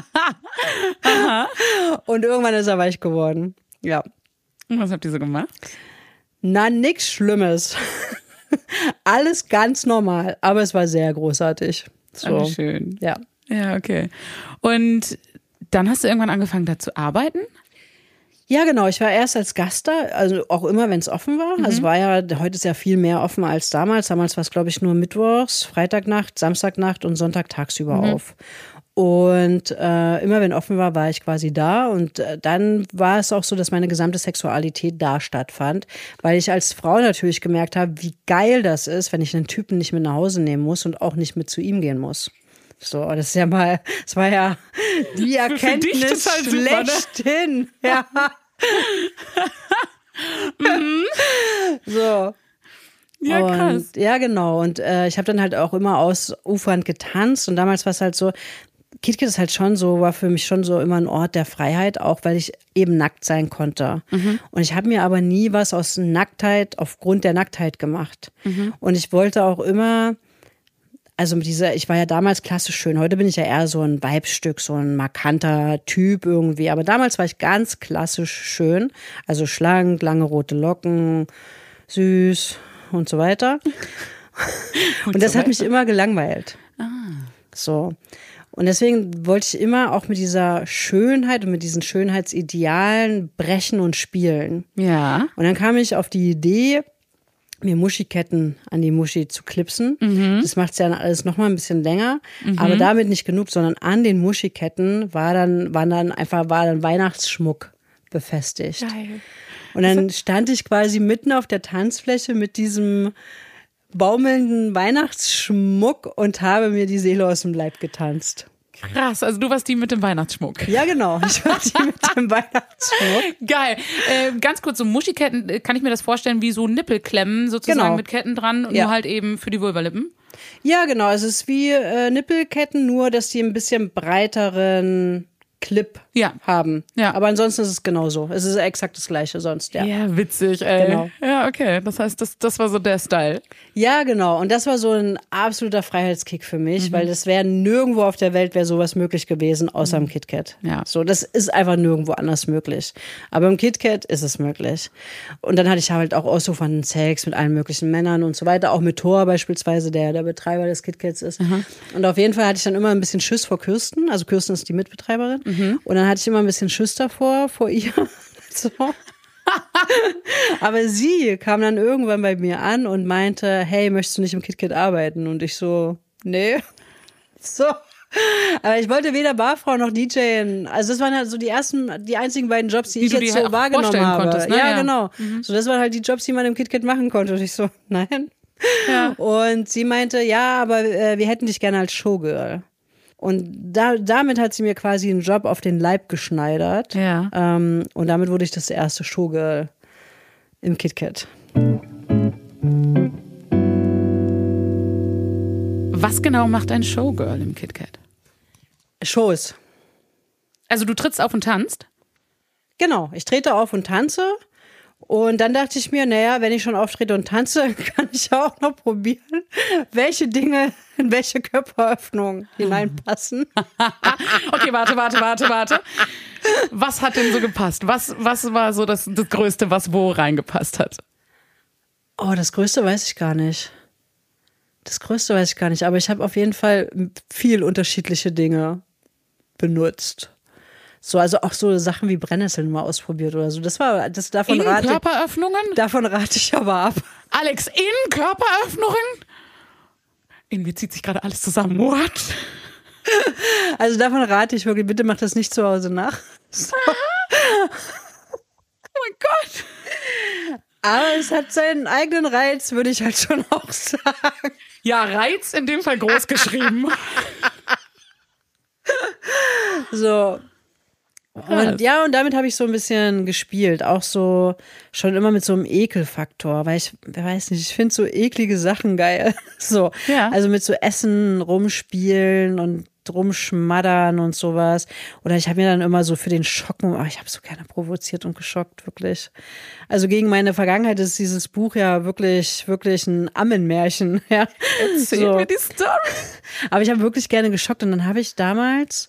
Und irgendwann ist er weich geworden. Ja. Und was habt ihr so gemacht? Na, nix Schlimmes. Alles ganz normal, aber es war sehr großartig. So. Schön. Ja. Ja, okay. Und dann hast du irgendwann angefangen, da zu arbeiten? Ja, genau. Ich war erst als Gast da, also auch immer, wenn es offen war. Also es war ja, heute ist ja viel mehr offen als damals. Damals war es, glaube ich, nur mittwochs, Freitagnacht, Samstagnacht und Sonntag tagsüber auf. Und immer wenn offen war, war ich quasi da. Und dann war es auch so, dass meine gesamte Sexualität da stattfand. Weil ich als Frau natürlich gemerkt habe, wie geil das ist, wenn ich einen Typen nicht mit nach Hause nehmen muss und auch nicht mit zu ihm gehen muss. So, das ist ja mal, das war ja die Erkenntnis halt schlechthin. Super, ne? Ja. So. Ja, krass. Und, ja, genau. Und ich habe dann halt auch immer ausufernd getanzt. Und damals war es halt so, KitKat ist halt schon so, war für mich schon so immer ein Ort der Freiheit, auch weil ich eben nackt sein konnte. Und ich habe mir aber nie was aus Nacktheit, aufgrund der Nacktheit gemacht. Und ich wollte auch immer, also mit ich war ja damals klassisch schön. Heute bin ich ja eher so ein Weibsstück, so ein markanter Typ irgendwie. Aber damals war ich ganz klassisch schön. Also schlank, lange rote Locken, süß und so weiter. Und das hat mich immer gelangweilt. So. Und deswegen wollte ich immer auch mit dieser Schönheit und mit diesen Schönheitsidealen brechen und spielen. Ja. Und dann kam ich auf die Idee, mir Muschiketten an die Muschi zu klipsen. Das macht es ja alles noch mal ein bisschen länger. Aber damit nicht genug, sondern an den Muschiketten war dann Weihnachtsschmuck befestigt. Geil. Und dann stand ich quasi mitten auf der Tanzfläche mit diesem baumelnden Weihnachtsschmuck und habe mir die Seele aus dem Leib getanzt. Krass, also du warst die mit dem Weihnachtsschmuck. Ja, genau, ich war die mit dem Weihnachtsschmuck. Geil. Ganz kurz, so Muschiketten, kann ich mir das vorstellen wie so Nippelklemmen sozusagen mit Ketten dran, nur halt eben für die Vulvalippen? Ja, genau, es ist wie Nippelketten, nur dass die ein bisschen breiteren Clip haben. Ja. Aber ansonsten ist es genauso. Es ist exakt das Gleiche sonst, ja. Ja, witzig, ey. Genau. Ja, okay. Das heißt, das war so der Style. Ja, genau. Und das war so ein absoluter Freiheitskick für mich, weil das wäre nirgendwo auf der Welt wäre sowas möglich gewesen, außer im KitKat. Ja. So, das ist einfach nirgendwo anders möglich. Aber im KitKat ist es möglich. Und dann hatte ich halt auch ausufernden Sex mit allen möglichen Männern und so weiter. Auch mit Thor beispielsweise, der Betreiber des KitKats ist. Und auf jeden Fall hatte ich dann immer ein bisschen Schiss vor Kirsten. Also Kirsten ist die Mitbetreiberin. Und dann hatte ich immer ein bisschen Schiss davor, vor ihr. So. Aber sie kam dann irgendwann bei mir an und meinte, hey, möchtest du nicht im KitKat arbeiten? Und ich so, nee. So. Aber ich wollte weder Barfrau noch DJen. Also das waren halt so die einzigen beiden Jobs, die ich jetzt so wahrgenommen habe. Konntest, ne? Ja, genau. So, das waren halt die Jobs, die man im KitKat machen konnte. Und ich so, nein. Ja. Und sie meinte, ja, aber wir hätten dich gerne als Showgirl. Und damit hat sie mir quasi einen Job auf den Leib geschneidert. Ja. Und damit wurde ich das erste Showgirl im KitKat. Was genau macht ein Showgirl im KitKat? Shows. Also du trittst auf und tanzt? Genau, ich trete auf und tanze. Und dann dachte ich mir, naja, wenn ich schon auftrete und tanze, kann ich auch noch probieren, welche Dinge in welche Körperöffnung hineinpassen. Okay, warte. Was hat denn so gepasst? Was war so das Größte, was wo reingepasst hat? Oh, das Größte weiß ich gar nicht. Aber ich habe auf jeden Fall viel unterschiedliche Dinge benutzt. So, also auch so Sachen wie Brennnesseln mal ausprobiert oder so. Davon rate ich aber ab. Alex, in Körperöffnungen? Irgendwie zieht sich gerade alles zusammen. What? Also davon rate ich wirklich, bitte mach das nicht zu Hause nach. So. Oh mein Gott. Aber es hat seinen eigenen Reiz, würde ich halt schon auch sagen. Ja, Reiz in dem Fall groß geschrieben. So. Und ja, und damit habe ich so ein bisschen gespielt. Auch so schon immer mit so einem Ekelfaktor, weil ich finde so eklige Sachen geil. So. Ja. Also mit so Essen rumspielen und rumschmaddern und sowas. Oder ich habe mir dann immer so für den Schocken, ich habe so gerne provoziert und geschockt, wirklich. Also gegen meine Vergangenheit ist dieses Buch ja wirklich, wirklich ein Ammenmärchen. Ja. Erzähl mir die Story. Aber ich habe wirklich gerne geschockt und dann habe ich damals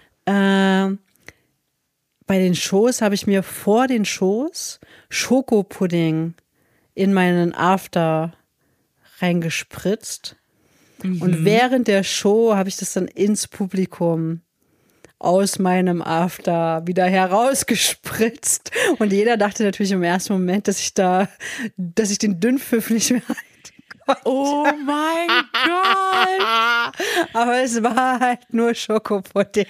bei den Shows habe ich mir vor den Shows Schokopudding in meinen After reingespritzt. Und während der Show habe ich das dann ins Publikum aus meinem After wieder herausgespritzt. Und jeder dachte natürlich im ersten Moment, dass ich den Dünnpfiff nicht mehr halten konnte. Oh mein Gott. Aber es war halt nur Schokopudding.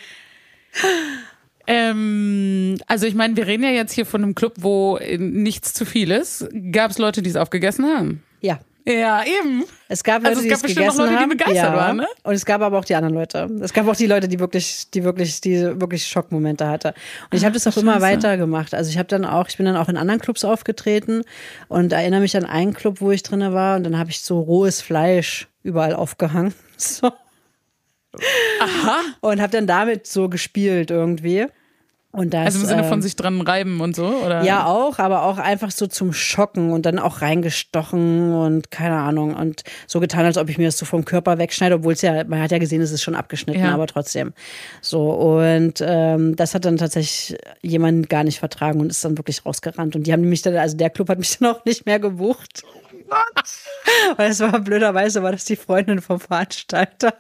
Also ich meine, wir reden ja jetzt hier von einem Club, wo nichts zu viel ist. Gab es Leute, die es aufgegessen haben? Ja. Ja, eben. Es gab Leute, die es gegessen haben. Leute, die begeistert waren, ne? Und es gab aber auch die anderen Leute. Es gab auch die Leute, die wirklich Schockmomente hatte. Und ich habe das auch immer weiter gemacht. Also ich bin dann auch in anderen Clubs aufgetreten und erinnere mich an einen Club, wo ich drin war und dann habe ich so rohes Fleisch überall aufgehangen. So. Aha. Und habe dann damit so gespielt irgendwie. Und das, also im Sinne von sich dran reiben und so, oder? Ja, auch, aber auch einfach so zum Schocken und dann auch reingestochen und keine Ahnung und so getan, als ob ich mir das so vom Körper wegschneide, obwohl man hat ja gesehen, es ist schon abgeschnitten, aber trotzdem. So, und das hat dann tatsächlich jemand gar nicht vertragen und ist dann wirklich rausgerannt. Und die haben mich dann, also der Club hat mich dann auch nicht mehr gebucht. Weil es war blöderweise, war das die Freundin vom Veranstalter.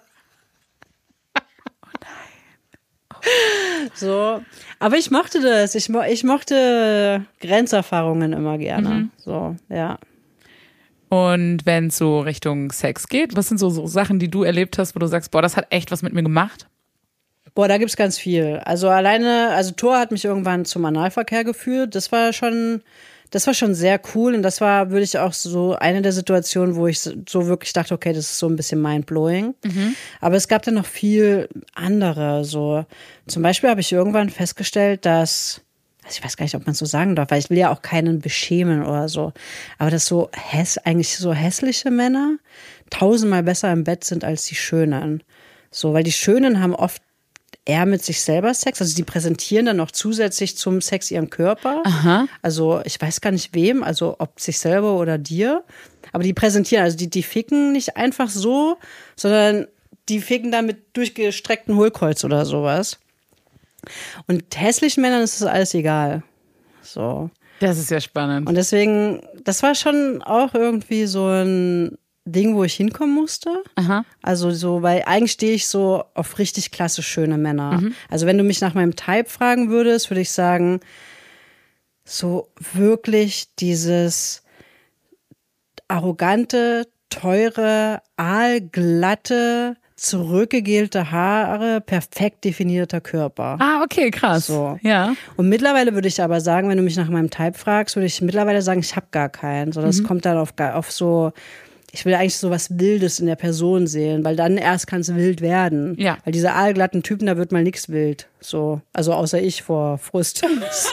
So, aber ich mochte das. Ich mochte Grenzerfahrungen immer gerne. So, ja. Und wenn es so Richtung Sex geht, was sind so Sachen, die du erlebt hast, wo du sagst, boah, das hat echt was mit mir gemacht? Boah, da gibt's ganz viel. Also Thor hat mich irgendwann zum Analverkehr geführt. Das war schon sehr cool und das war, würde ich auch so eine der Situationen, wo ich so wirklich dachte, okay, das ist so ein bisschen mindblowing. Aber es gab dann noch viel andere, so. Zum Beispiel habe ich irgendwann festgestellt, dass, also ich weiß gar nicht, ob man es so sagen darf, weil ich will ja auch keinen beschämen oder so. Aber dass eigentlich so hässliche Männer 1000-mal besser im Bett sind als die Schönen. So, weil die Schönen haben oft eher mit sich selber Sex, also die präsentieren dann noch zusätzlich zum Sex ihren Körper. Aha. Also ich weiß gar nicht wem, also ob sich selber oder dir, aber die präsentieren, also die ficken nicht einfach so, sondern die ficken dann mit durchgestrecktem Hohlkreuz oder sowas. Und hässlichen Männern ist das alles egal. So. Das ist ja spannend. Und deswegen, das war schon auch irgendwie so ein Ding, wo ich hinkommen musste. Aha. Also so, weil eigentlich stehe ich so auf richtig klasse schöne Männer. Also wenn du mich nach meinem Type fragen würdest, würde ich sagen, so wirklich dieses arrogante, teure, aalglatte, zurückgegelte Haare, perfekt definierter Körper. Ah, okay, krass. So. Ja. Und mittlerweile würde ich aber sagen, wenn du mich nach meinem Type fragst, würde ich mittlerweile sagen, ich habe gar keinen. So, das kommt dann auf so Ich will eigentlich so was Wildes in der Person sehen, weil dann erst kann es wild werden. Ja. Weil diese aalglatten Typen, da wird mal nichts wild. So, also außer ich vor Frust.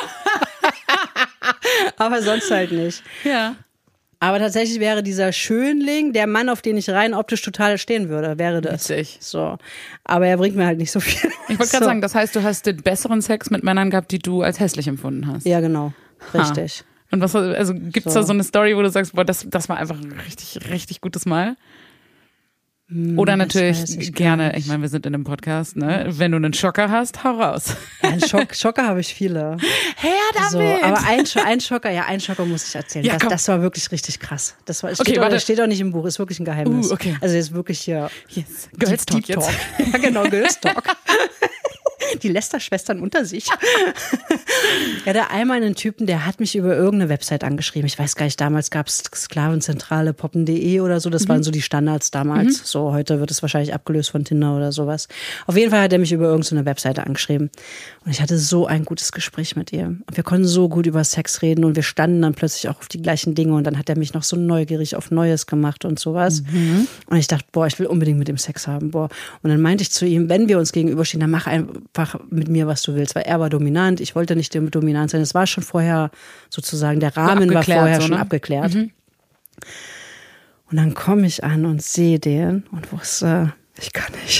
Aber sonst halt nicht. Ja. Aber tatsächlich wäre dieser Schönling der Mann, auf den ich rein optisch total stehen würde, wäre das. Witzig. So. Aber er bringt mir halt nicht so viel. Ich wollte gerade sagen, das heißt, du hast den besseren Sex mit Männern gehabt, die du als hässlich empfunden hast. Ja, genau. Richtig. Und was, also gibt's da so eine Story, wo du sagst, boah, das war einfach ein richtig, richtig gutes Mal? Oder natürlich gerne, ich meine, wir sind in einem Podcast, ne? Wenn du einen Schocker hast, hau raus. Ja, einen Schocker habe ich viele. Her damit! So, aber ein Schocker muss ich erzählen. Ja, das war wirklich richtig krass. Das Okay, steht auch nicht im Buch, ist wirklich ein Geheimnis. Okay. Also jetzt wirklich hier Yes. Girls Talk Deep Talk. jetzt. Ja, genau, Girls Talk. Die Lester-Schwestern unter sich. Ja, da einmal einen Typen, der hat mich über irgendeine Website angeschrieben. Ich weiß gar nicht, damals gab es Sklavenzentrale, poppen.de oder so. Das waren so die Standards damals. So, heute wird es wahrscheinlich abgelöst von Tinder oder sowas. Auf jeden Fall hat er mich über irgendeine Webseite angeschrieben. Und ich hatte so ein gutes Gespräch mit ihm. Und wir konnten so gut über Sex reden und wir standen dann plötzlich auch auf die gleichen Dinge. Und dann hat er mich noch so neugierig auf Neues gemacht und sowas. Und ich dachte, boah, ich will unbedingt mit ihm Sex haben. Boah. Und dann meinte ich zu ihm, wenn wir uns gegenüberstehen, dann mach einfach mit mir, was du willst. Weil er war dominant, ich wollte nicht dominant sein. Es war schon vorher sozusagen, der Rahmen war vorher schon abgeklärt. Und dann komme ich an und sehe den und wusste, ich kann nicht.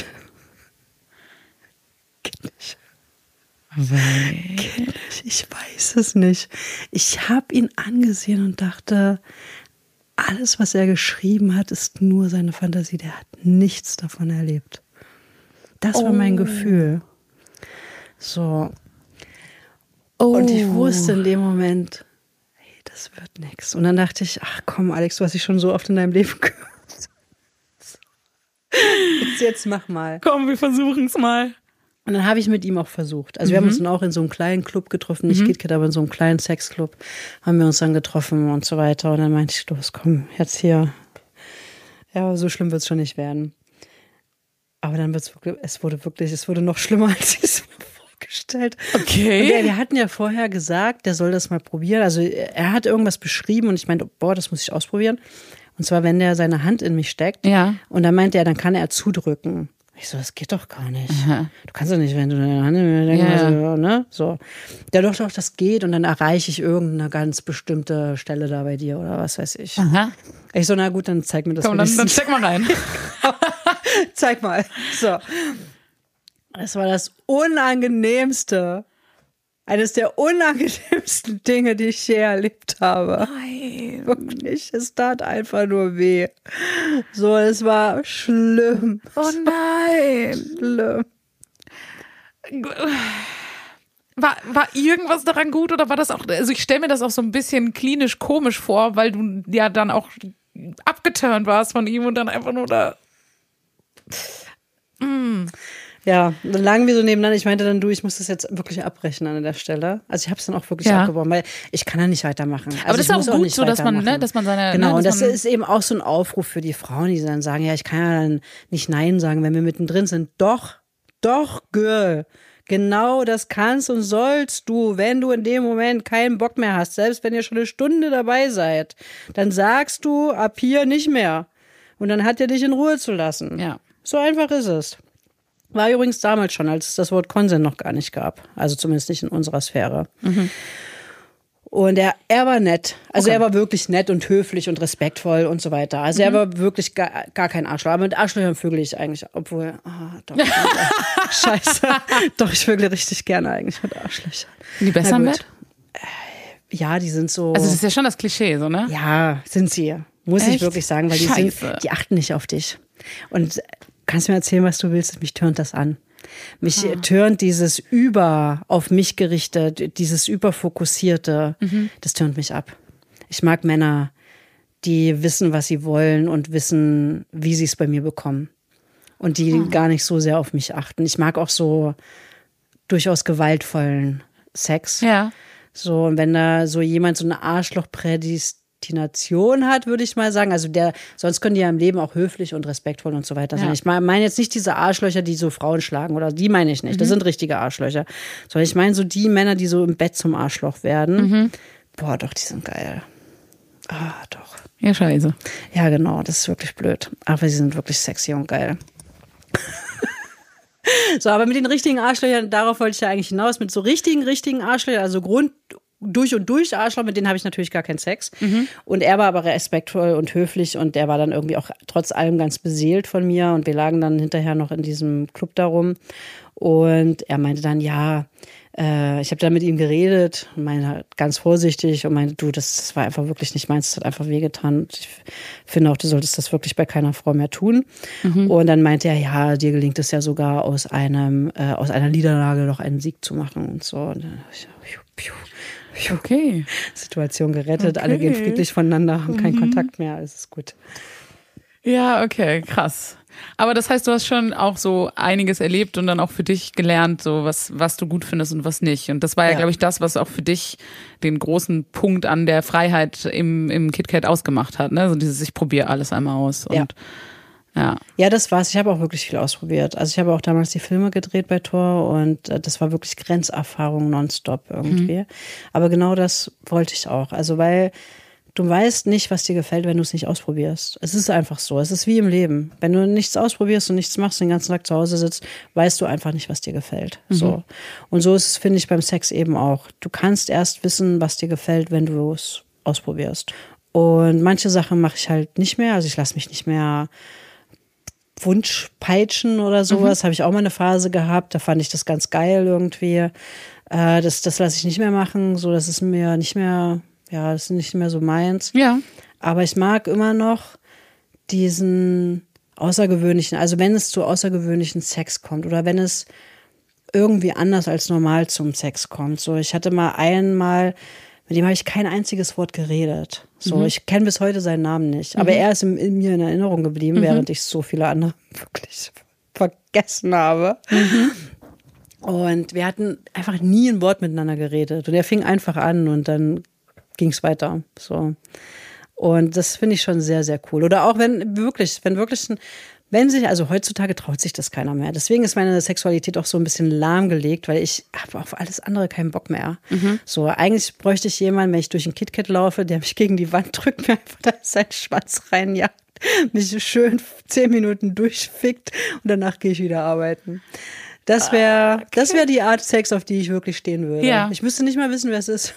Geht nicht. Geht nicht. Ich weiß es nicht. Ich habe ihn angesehen und dachte, alles, was er geschrieben hat, ist nur seine Fantasie. Der hat nichts davon erlebt. Das war mein Gefühl. So. Und ich wusste in dem Moment, hey, das wird nix. Und dann dachte ich, ach komm, Alex, du hast dich schon so oft in deinem Leben gehört. Jetzt mach mal. Komm, wir versuchen es mal. Und dann habe ich mit ihm auch versucht. Also wir haben uns dann auch in so einem kleinen Club getroffen, nicht KitKat, aber in so einem kleinen Sexclub haben wir uns dann getroffen und so weiter. Und dann meinte ich, los, komm, jetzt hier. Ja, so schlimm wird es schon nicht werden. Aber dann es wurde noch schlimmer, als ich es mir vorgestellt. Okay. Und wir hatten ja vorher gesagt, der soll das mal probieren. Also er hat irgendwas beschrieben und ich meinte, boah, das muss ich ausprobieren. Und zwar, wenn der seine Hand in mich steckt. Ja. Und dann meinte er, dann kann er zudrücken. Ich so, das geht doch gar nicht. Aha. Du kannst doch nicht, wenn du deine Hand in mir denkst, Ja. also, ne? So. Ja, doch, das geht. Und dann erreiche ich irgendeine ganz bestimmte Stelle da bei dir oder was weiß ich. Aha. Ich so, na gut, dann zeig mir das. Komm, dann steck mal rein. Zeig mal. So. Das war das Unangenehmste. Eines der unangenehmsten Dinge, die ich je erlebt habe. Nein. Wirklich, es tat einfach nur weh. So, es war schlimm. Oh nein. Schlimm. War irgendwas daran gut oder war das auch, also ich stelle mir das auch so ein bisschen klinisch komisch vor, weil du ja dann auch abgeturnt warst von ihm und dann einfach nur da. Ja, dann lagen wir so nebeneinander. Ich meinte dann, ich muss das jetzt wirklich abbrechen an der Stelle. Also ich habe es dann auch wirklich abgebrochen, weil ich kann da nicht weitermachen. Also aber das ist auch gut so, dass man seine... Genau, ne, und das ist eben auch so ein Aufruf für die Frauen, die dann sagen, ja, ich kann ja dann nicht Nein sagen, wenn wir mittendrin sind. Doch, Girl. Genau das kannst und sollst du, wenn du in dem Moment keinen Bock mehr hast. Selbst wenn ihr schon eine Stunde dabei seid, dann sagst du ab hier nicht mehr. Und dann hat er dich in Ruhe zu lassen. Ja. So einfach ist es. War übrigens damals schon, als es das Wort Consent noch gar nicht gab. Also zumindest nicht in unserer Sphäre. Und er war nett. Also er war wirklich nett und höflich und respektvoll und so weiter. Also er war wirklich gar kein Arschloch. Aber mit Arschlöchern vögel ich eigentlich, obwohl, doch. Scheiße. Doch, ich vögel richtig gerne eigentlich mit Arschlöchern. Die besser mit? Ja, die sind so. Also das ist ja schon das Klischee, so, ne? Ja, sind sie. Muss ich wirklich sagen, weil die achten nicht auf dich. Und kannst du mir erzählen, was du willst? Mich tönt das an. Mich tönt dieses auf mich gerichtet, dieses Überfokussierte, das tönt mich ab. Ich mag Männer, die wissen, was sie wollen und wissen, wie sie es bei mir bekommen. Und die gar nicht so sehr auf mich achten. Ich mag auch so durchaus gewaltvollen Sex. Ja. So, und wenn da so jemand so eine Arschlochprädestination hat, würde ich mal sagen, also sonst können die ja im Leben auch höflich und respektvoll und so weiter sein. Ich meine jetzt nicht diese Arschlöcher, die so Frauen schlagen, oder die meine ich nicht. Das sind richtige Arschlöcher. Sondern ich meine so die Männer, die so im Bett zum Arschloch werden. Boah, doch, die sind geil. Ah, doch. Ja, scheiße. Ja, genau, das ist wirklich blöd. Aber sie sind wirklich sexy und geil. So, aber mit den richtigen Arschlöchern, darauf wollte ich ja eigentlich hinaus, mit so richtigen Arschlöchern, also durch und durch Arschloch, mit denen habe ich natürlich gar keinen Sex. Und er war aber respektvoll und höflich und der war dann irgendwie auch trotz allem ganz beseelt von mir und wir lagen dann hinterher noch in diesem Club darum und er meinte dann, ja, ich habe dann mit ihm geredet und meinte halt ganz vorsichtig und meinte, du, das war einfach wirklich nicht meins, das hat einfach wehgetan. Und ich finde auch, du solltest das wirklich bei keiner Frau mehr tun. Und dann meinte er, ja, dir gelingt es ja sogar aus einer Niederlage noch einen Sieg zu machen und so. Und dann habe ich, Okay. Situation gerettet, alle gehen friedlich voneinander, haben keinen Kontakt mehr, alles ist gut. Ja, okay, krass. Aber das heißt, du hast schon auch so einiges erlebt und dann auch für dich gelernt, so was du gut findest und was nicht. Und das war ja, glaube ich, das, was auch für dich den großen Punkt an der Freiheit im KitKat ausgemacht hat. Ne? So dieses, ich probiere alles einmal aus. Und ja, das war's. Ich habe auch wirklich viel ausprobiert. Also ich habe auch damals die Filme gedreht bei Tor und das war wirklich Grenzerfahrung nonstop irgendwie. Aber genau das wollte ich auch. Also weil du weißt nicht, was dir gefällt, wenn du es nicht ausprobierst. Es ist einfach so. Es ist wie im Leben. Wenn du nichts ausprobierst und nichts machst, den ganzen Tag zu Hause sitzt, weißt du einfach nicht, was dir gefällt. So. Und so ist es, finde ich, beim Sex eben auch. Du kannst erst wissen, was dir gefällt, wenn du es ausprobierst. Und manche Sachen mache ich halt nicht mehr. Also ich lasse mich nicht mehr Wunschpeitschen oder sowas. Habe ich auch mal eine Phase gehabt. Da fand ich das ganz geil irgendwie. Das lasse ich nicht mehr machen. So, das ist mir nicht mehr... Ja, das ist nicht mehr so meins. Ja. Aber ich mag immer noch diesen außergewöhnlichen, also wenn es zu außergewöhnlichen Sex kommt oder wenn es irgendwie anders als normal zum Sex kommt. So, ich hatte mal einmal, mit dem habe ich kein einziges Wort geredet. So, ich kenne bis heute seinen Namen nicht. Aber er ist in mir in Erinnerung geblieben, während ich so viele andere wirklich vergessen habe. Und wir hatten einfach nie ein Wort miteinander geredet. Und er fing einfach an und dann ging es weiter. So. Und das finde ich schon sehr, sehr cool. Oder auch also heutzutage traut sich das keiner mehr. Deswegen ist meine Sexualität auch so ein bisschen lahmgelegt, weil ich habe auf alles andere keinen Bock mehr. So, eigentlich bräuchte ich jemanden, wenn ich durch ein KitKat laufe, der mich gegen die Wand drückt, mir einfach da seinen Schwanz reinjagt, mich schön 10 Minuten durchfickt und danach gehe ich wieder arbeiten. Das wäre die Art Sex, auf die ich wirklich stehen würde. Ja. Ich müsste nicht mal wissen, wer es ist.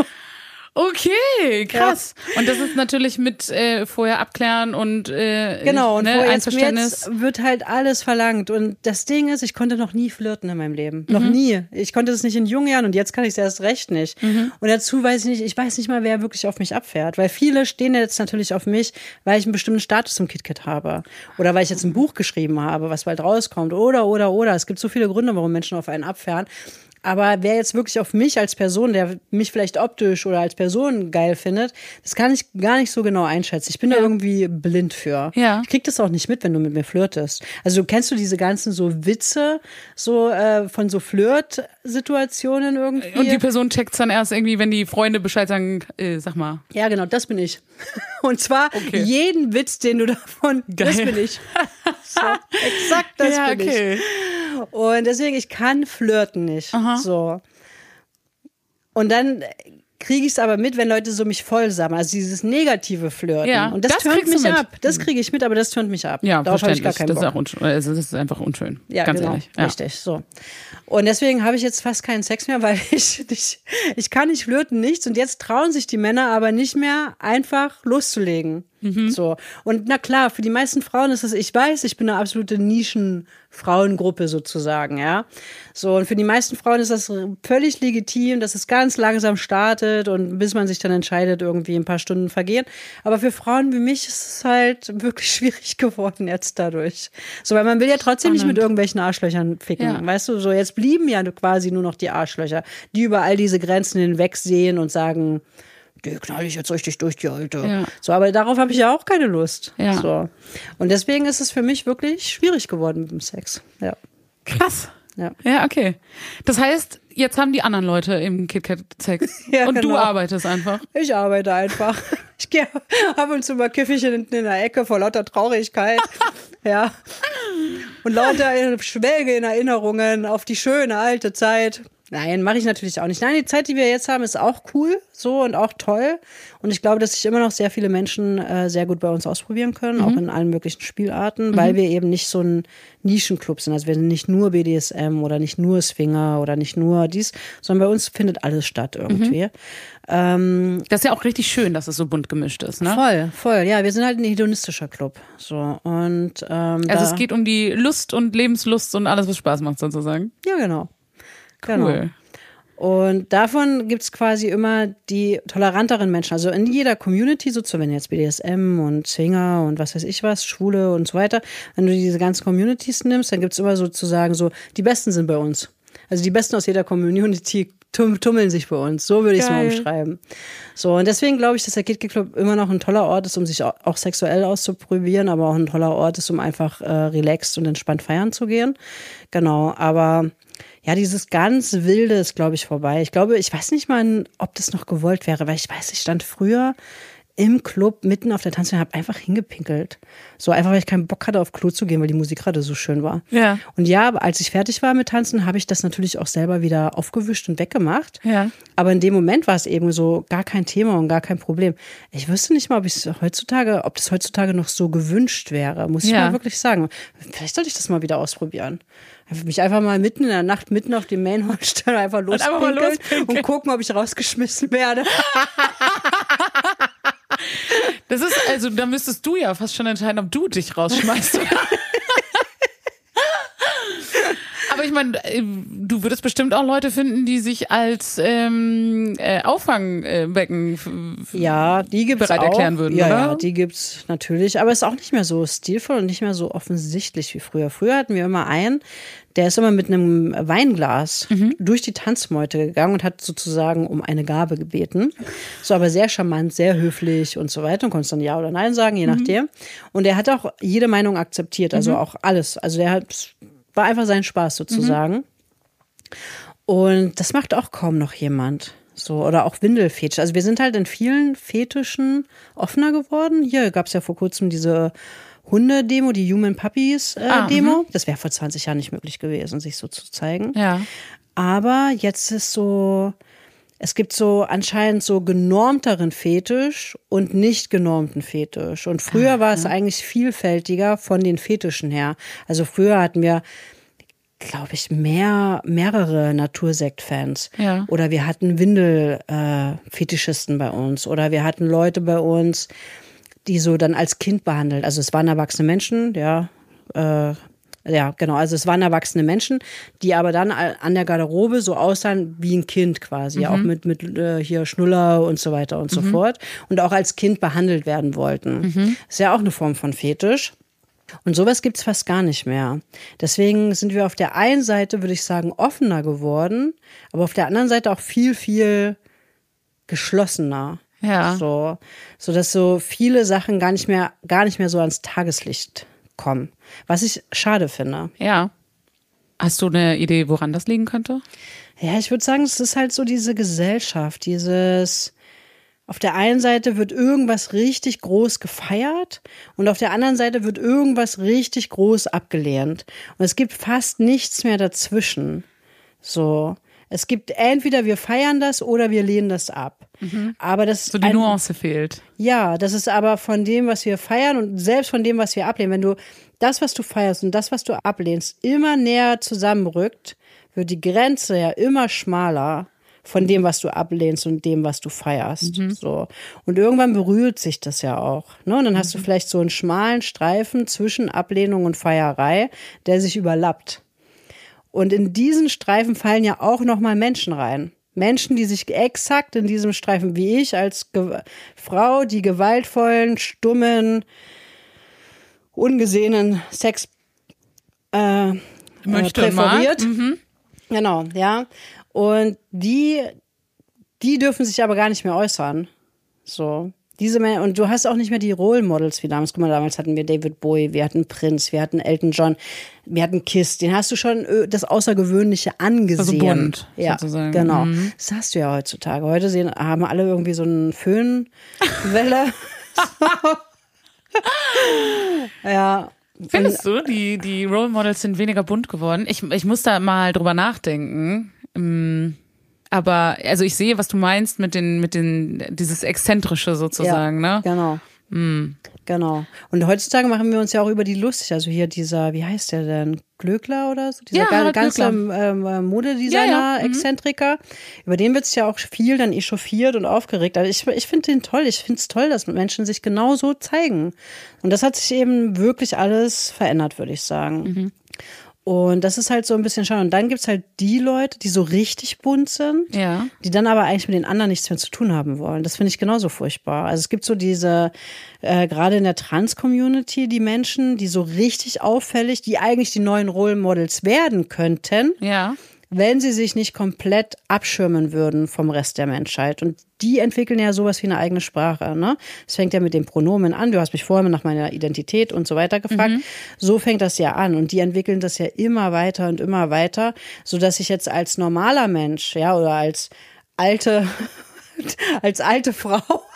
Okay, krass. Ja. Und das ist natürlich mit vorher abklären und genau, und Einverständnis. Jetzt wird halt alles verlangt. Und das Ding ist, ich konnte noch nie flirten in meinem Leben. Noch nie. Ich konnte das nicht in jungen Jahren und jetzt kann ich es erst recht nicht. Und dazu weiß ich weiß nicht mal, wer wirklich auf mich abfährt. Weil viele stehen jetzt natürlich auf mich, weil ich einen bestimmten Status im KitKat habe. Oder weil ich jetzt ein Buch geschrieben habe, was bald rauskommt. Oder. Es gibt so viele Gründe, warum Menschen auf einen abfähren. Aber wer jetzt wirklich auf mich als Person, der mich vielleicht optisch oder als Person geil findet, das kann ich gar nicht so genau einschätzen. Ich bin da irgendwie blind für. Ja. Ich krieg das auch nicht mit, wenn du mit mir flirtest. Also kennst du diese ganzen so Witze so von so Flirt-Situationen irgendwie? Und die Person checkt's dann erst irgendwie, wenn die Freunde Bescheid sagen, sag mal. Ja, genau, das bin ich. Und zwar jeden Witz, den du davon, das bin ich. So, exakt das bin ich. Und deswegen, ich kann flirten nicht. So. Und dann kriege ich es aber mit, wenn Leute so mich voll sammeln. Also dieses negative Flirten. Ja, und das tönt mich ab. Das kriege ich mit, aber das tönt mich ab. Ja, darauf habe ich gar verständlich. keinen Bock. Das ist einfach unschön. Ja, ganz genau, ehrlich. Ja. Richtig, so. Und deswegen habe ich jetzt fast keinen Sex mehr, weil ich kann nicht flirten, nichts. Und jetzt trauen sich die Männer aber nicht mehr, einfach loszulegen. So. Und na klar, für die meisten Frauen ist es, ich weiß, ich bin eine absolute Nischenfrauengruppe sozusagen, ja. So, und für die meisten Frauen ist das völlig legitim, dass es ganz langsam startet und bis man sich dann entscheidet, irgendwie ein paar Stunden vergehen. Aber für Frauen wie mich ist es halt wirklich schwierig geworden jetzt dadurch. So, weil man will ja trotzdem nicht mit irgendwelchen Arschlöchern ficken, weißt du? So, jetzt blieben ja quasi nur noch die Arschlöcher, die über all diese Grenzen hinwegsehen und sagen, die knall ich jetzt richtig durch die Alte. Ja. So, aber darauf habe ich ja auch keine Lust. Ja. So. Und deswegen ist es für mich wirklich schwierig geworden mit dem Sex. Ja. Krass. Ja, okay. Das heißt, jetzt haben die anderen Leute im KitKat Sex. Ja, und du arbeitest einfach. Ich arbeite einfach. Ich gehe ab und zu mal kiffig in der Ecke vor lauter Traurigkeit. Ja. Und lauter schwelge in Erinnerungen auf die schöne alte Zeit. Nein, mache ich natürlich auch nicht. Nein, die Zeit, die wir jetzt haben, ist auch cool so und auch toll. Und ich glaube, dass sich immer noch sehr viele Menschen sehr gut bei uns ausprobieren können, auch in allen möglichen Spielarten, weil wir eben nicht so ein Nischenclub sind. Also wir sind nicht nur BDSM oder nicht nur Swinger oder nicht nur dies, sondern bei uns findet alles statt irgendwie. Das ist ja auch richtig schön, dass es so bunt gemischt ist, ne? Voll. Ja, wir sind halt ein hedonistischer Club. So und also es geht um die Lust und Lebenslust und alles, was Spaß macht sozusagen. Ja, genau. Cool. Genau. Und davon gibt's quasi immer die toleranteren Menschen. Also in jeder Community, so wenn jetzt BDSM und Swinger und was weiß ich was, Schwule und so weiter, wenn du diese ganzen Communities nimmst, dann gibt's immer sozusagen so, die Besten sind bei uns. Also die Besten aus jeder Community tummeln sich bei uns. So würde ich es mal umschreiben. So, und deswegen glaube ich, dass der Kitke Club immer noch ein toller Ort ist, um sich auch sexuell auszuprobieren, aber auch ein toller Ort ist, um einfach relaxed und entspannt feiern zu gehen. Genau, aber ja, dieses ganz Wilde ist, glaube ich, vorbei. Ich glaube, ich weiß nicht mal, ob das noch gewollt wäre, weil ich weiß, ich stand früher im Club mitten auf der Tanzfläche und habe einfach hingepinkelt. So einfach, weil ich keinen Bock hatte, auf Klo zu gehen, weil die Musik gerade so schön war. Ja. Und ja, als ich fertig war mit Tanzen, habe ich das natürlich auch selber wieder aufgewischt und weggemacht. Ja. Aber in dem Moment war es eben so gar kein Thema und gar kein Problem. Ich wüsste nicht mal, ob das heutzutage noch so gewünscht wäre, muss ich mal wirklich sagen. Vielleicht sollte ich das mal wieder ausprobieren. Mich einfach mal mitten in der Nacht, mitten auf dem Mainhall stellen, einfach lospinkeln und gucken, ob ich rausgeschmissen werde. Das ist, also da müsstest du ja fast schon entscheiden, ob du dich rausschmeißt. Aber ich meine, du würdest bestimmt auch Leute finden, die sich als Auffangbecken die gibt's bereit auch erklären würden, ja, oder? Ja, die gibt's natürlich, aber ist auch nicht mehr so stilvoll und nicht mehr so offensichtlich wie früher. Früher hatten wir immer einen, der ist immer mit einem Weinglas durch die Tanzmeute gegangen und hat sozusagen um eine Gabe gebeten. So, aber sehr charmant, sehr höflich und so weiter. Und konntest dann Ja oder Nein sagen, je nachdem. Und er hat auch jede Meinung akzeptiert, also auch alles. Also war einfach sein Spaß sozusagen. Und das macht auch kaum noch jemand. So, oder auch Windelfetisch. Also wir sind halt in vielen Fetischen offener geworden. Hier gab es ja vor kurzem diese Hunde-Demo, die Human Puppies Demo. Das wäre vor 20 Jahren nicht möglich gewesen, sich so zu zeigen. Ja. Aber jetzt ist so, es gibt so anscheinend so genormteren Fetisch und nicht genormten Fetisch. Und früher war es eigentlich vielfältiger von den Fetischen her. Also früher hatten wir, glaube ich, mehrere Natursekt-Fans. Ja. Oder wir hatten Windel-Fetischisten bei uns. Oder wir hatten Leute bei uns, die so dann als Kind behandelt. Also es waren erwachsene Menschen, genau. Also es waren erwachsene Menschen, die aber dann an der Garderobe so aussahen wie ein Kind quasi. Auch mit hier Schnuller und so weiter und so fort. Und auch als Kind behandelt werden wollten. Ist ja auch eine Form von Fetisch. Und sowas gibt's fast gar nicht mehr. Deswegen sind wir auf der einen Seite, würde ich sagen, offener geworden, aber auf der anderen Seite auch viel, viel geschlossener. Ja. So dass so viele Sachen gar nicht mehr so ans Tageslicht kommen. Was ich schade finde. Ja. Hast du eine Idee, woran das liegen könnte? Ja, ich würde sagen, es ist halt so diese Gesellschaft, auf der einen Seite wird irgendwas richtig groß gefeiert und auf der anderen Seite wird irgendwas richtig groß abgelehnt. Und es gibt fast nichts mehr dazwischen. So. Es gibt entweder wir feiern das oder wir lehnen das ab. Aber das so die Nuance fehlt. Ja, das ist aber von dem, was wir feiern und selbst von dem, was wir ablehnen. Wenn du das, was du feierst und das, was du ablehnst, immer näher zusammenrückt, wird die Grenze ja immer schmaler von dem, was du ablehnst und dem, was du feierst. So. Und irgendwann berührt sich das ja auch. Ne? Und dann hast du vielleicht so einen schmalen Streifen zwischen Ablehnung und Feierei, der sich überlappt. Und in diesen Streifen fallen ja auch nochmal Menschen rein. Menschen, die sich exakt in diesem Streifen, wie ich als Frau, die gewaltvollen, stummen, ungesehenen Sex präferiert. Genau, ja. Und die dürfen sich aber gar nicht mehr äußern. So. Und du hast auch nicht mehr die Role Models wie damals. Guck mal, damals hatten wir David Bowie, wir hatten Prince, wir hatten Elton John, wir hatten Kiss. Den hast du schon das Außergewöhnliche angesehen. Also bunt, ja, sozusagen. Genau. Das hast du ja heutzutage. Heute haben alle irgendwie so eine Föhnwelle. Ja. Findest du, die Role Models sind weniger bunt geworden? Ich muss da mal drüber nachdenken. Aber, also ich sehe, was du meinst mit dieses Exzentrische sozusagen, ja, ne? Genau. Genau. Und heutzutage machen wir uns ja auch über die lustig. Also hier dieser, wie heißt der denn? Glöckler oder so? Dieser ganze Modedesigner, Exzentriker. Über den wird es ja auch viel dann echauffiert und aufgeregt. Also ich finde den toll. Ich finde es toll, dass Menschen sich genau so zeigen. Und das hat sich eben wirklich alles verändert, würde ich sagen. Und das ist halt so ein bisschen schade. Und dann gibt's halt die Leute, die so richtig bunt sind, die dann aber eigentlich mit den anderen nichts mehr zu tun haben wollen. Das finde ich genauso furchtbar. Also es gibt so diese, gerade in der Trans-Community, die Menschen, die so richtig auffällig, die eigentlich die neuen Role Models werden könnten, wenn sie sich nicht komplett abschirmen würden vom Rest der Menschheit. Und die entwickeln ja sowas wie eine eigene Sprache. Ne? Es fängt ja mit den Pronomen an. Du hast mich vorher nach meiner Identität und so weiter gefragt. So fängt das ja an. Und die entwickeln das ja immer weiter und immer weiter, sodass ich jetzt als normaler Mensch, ja, oder als alte Frau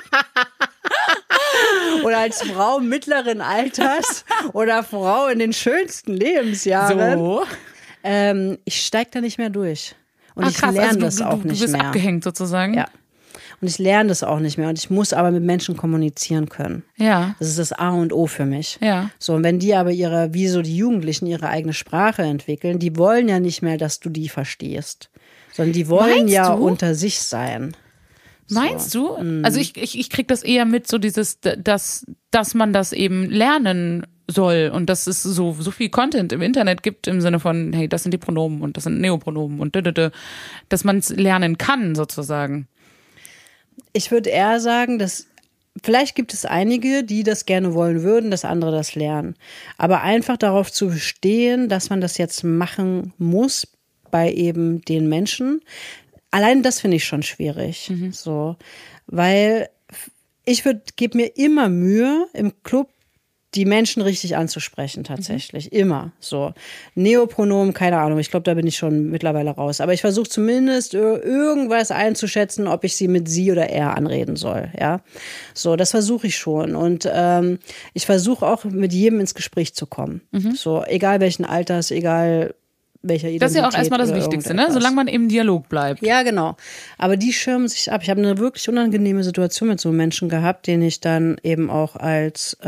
oder als Frau mittleren Alters oder Frau in den schönsten Lebensjahren. So. Ich steige da nicht mehr durch. Und ich krass, lerne also das auch nicht mehr. Du bist abgehängt sozusagen. Ja. Und ich lerne das auch nicht mehr. Und ich muss aber mit Menschen kommunizieren können. Ja. Das ist das A und O für mich. Ja. So, und wenn die aber wie so die Jugendlichen ihre eigene Sprache entwickeln, die wollen ja nicht mehr, dass du die verstehst. Sondern die wollen unter sich sein. Meinst du? Also ich krieg das eher mit, so dieses, dass man das eben lernen soll und dass es so viel Content im Internet gibt im Sinne von, hey, das sind die Pronomen und das sind Neopronomen und dass man es lernen kann sozusagen. Ich würde eher sagen, dass vielleicht gibt es einige, die das gerne wollen würden, dass andere das lernen. Aber einfach darauf zu bestehen, dass man das jetzt machen muss bei eben den Menschen, allein das finde ich schon schwierig. So, weil ich gebe mir immer Mühe im Club, die Menschen richtig anzusprechen, tatsächlich. Immer so. Neopronomen, keine Ahnung, ich glaube, da bin ich schon mittlerweile raus. Aber ich versuche zumindest irgendwas einzuschätzen, ob ich sie mit sie oder er anreden soll. Ja, so, das versuche ich schon. Und ich versuche auch mit jedem ins Gespräch zu kommen. So, egal welchen Alters, egal welcher Identität. Das ist ja auch erstmal das Wichtigste, ne? Solange man im Dialog bleibt. Ja, genau. Aber die schirmen sich ab. Ich habe eine wirklich unangenehme Situation mit so Menschen gehabt, den ich dann eben auch als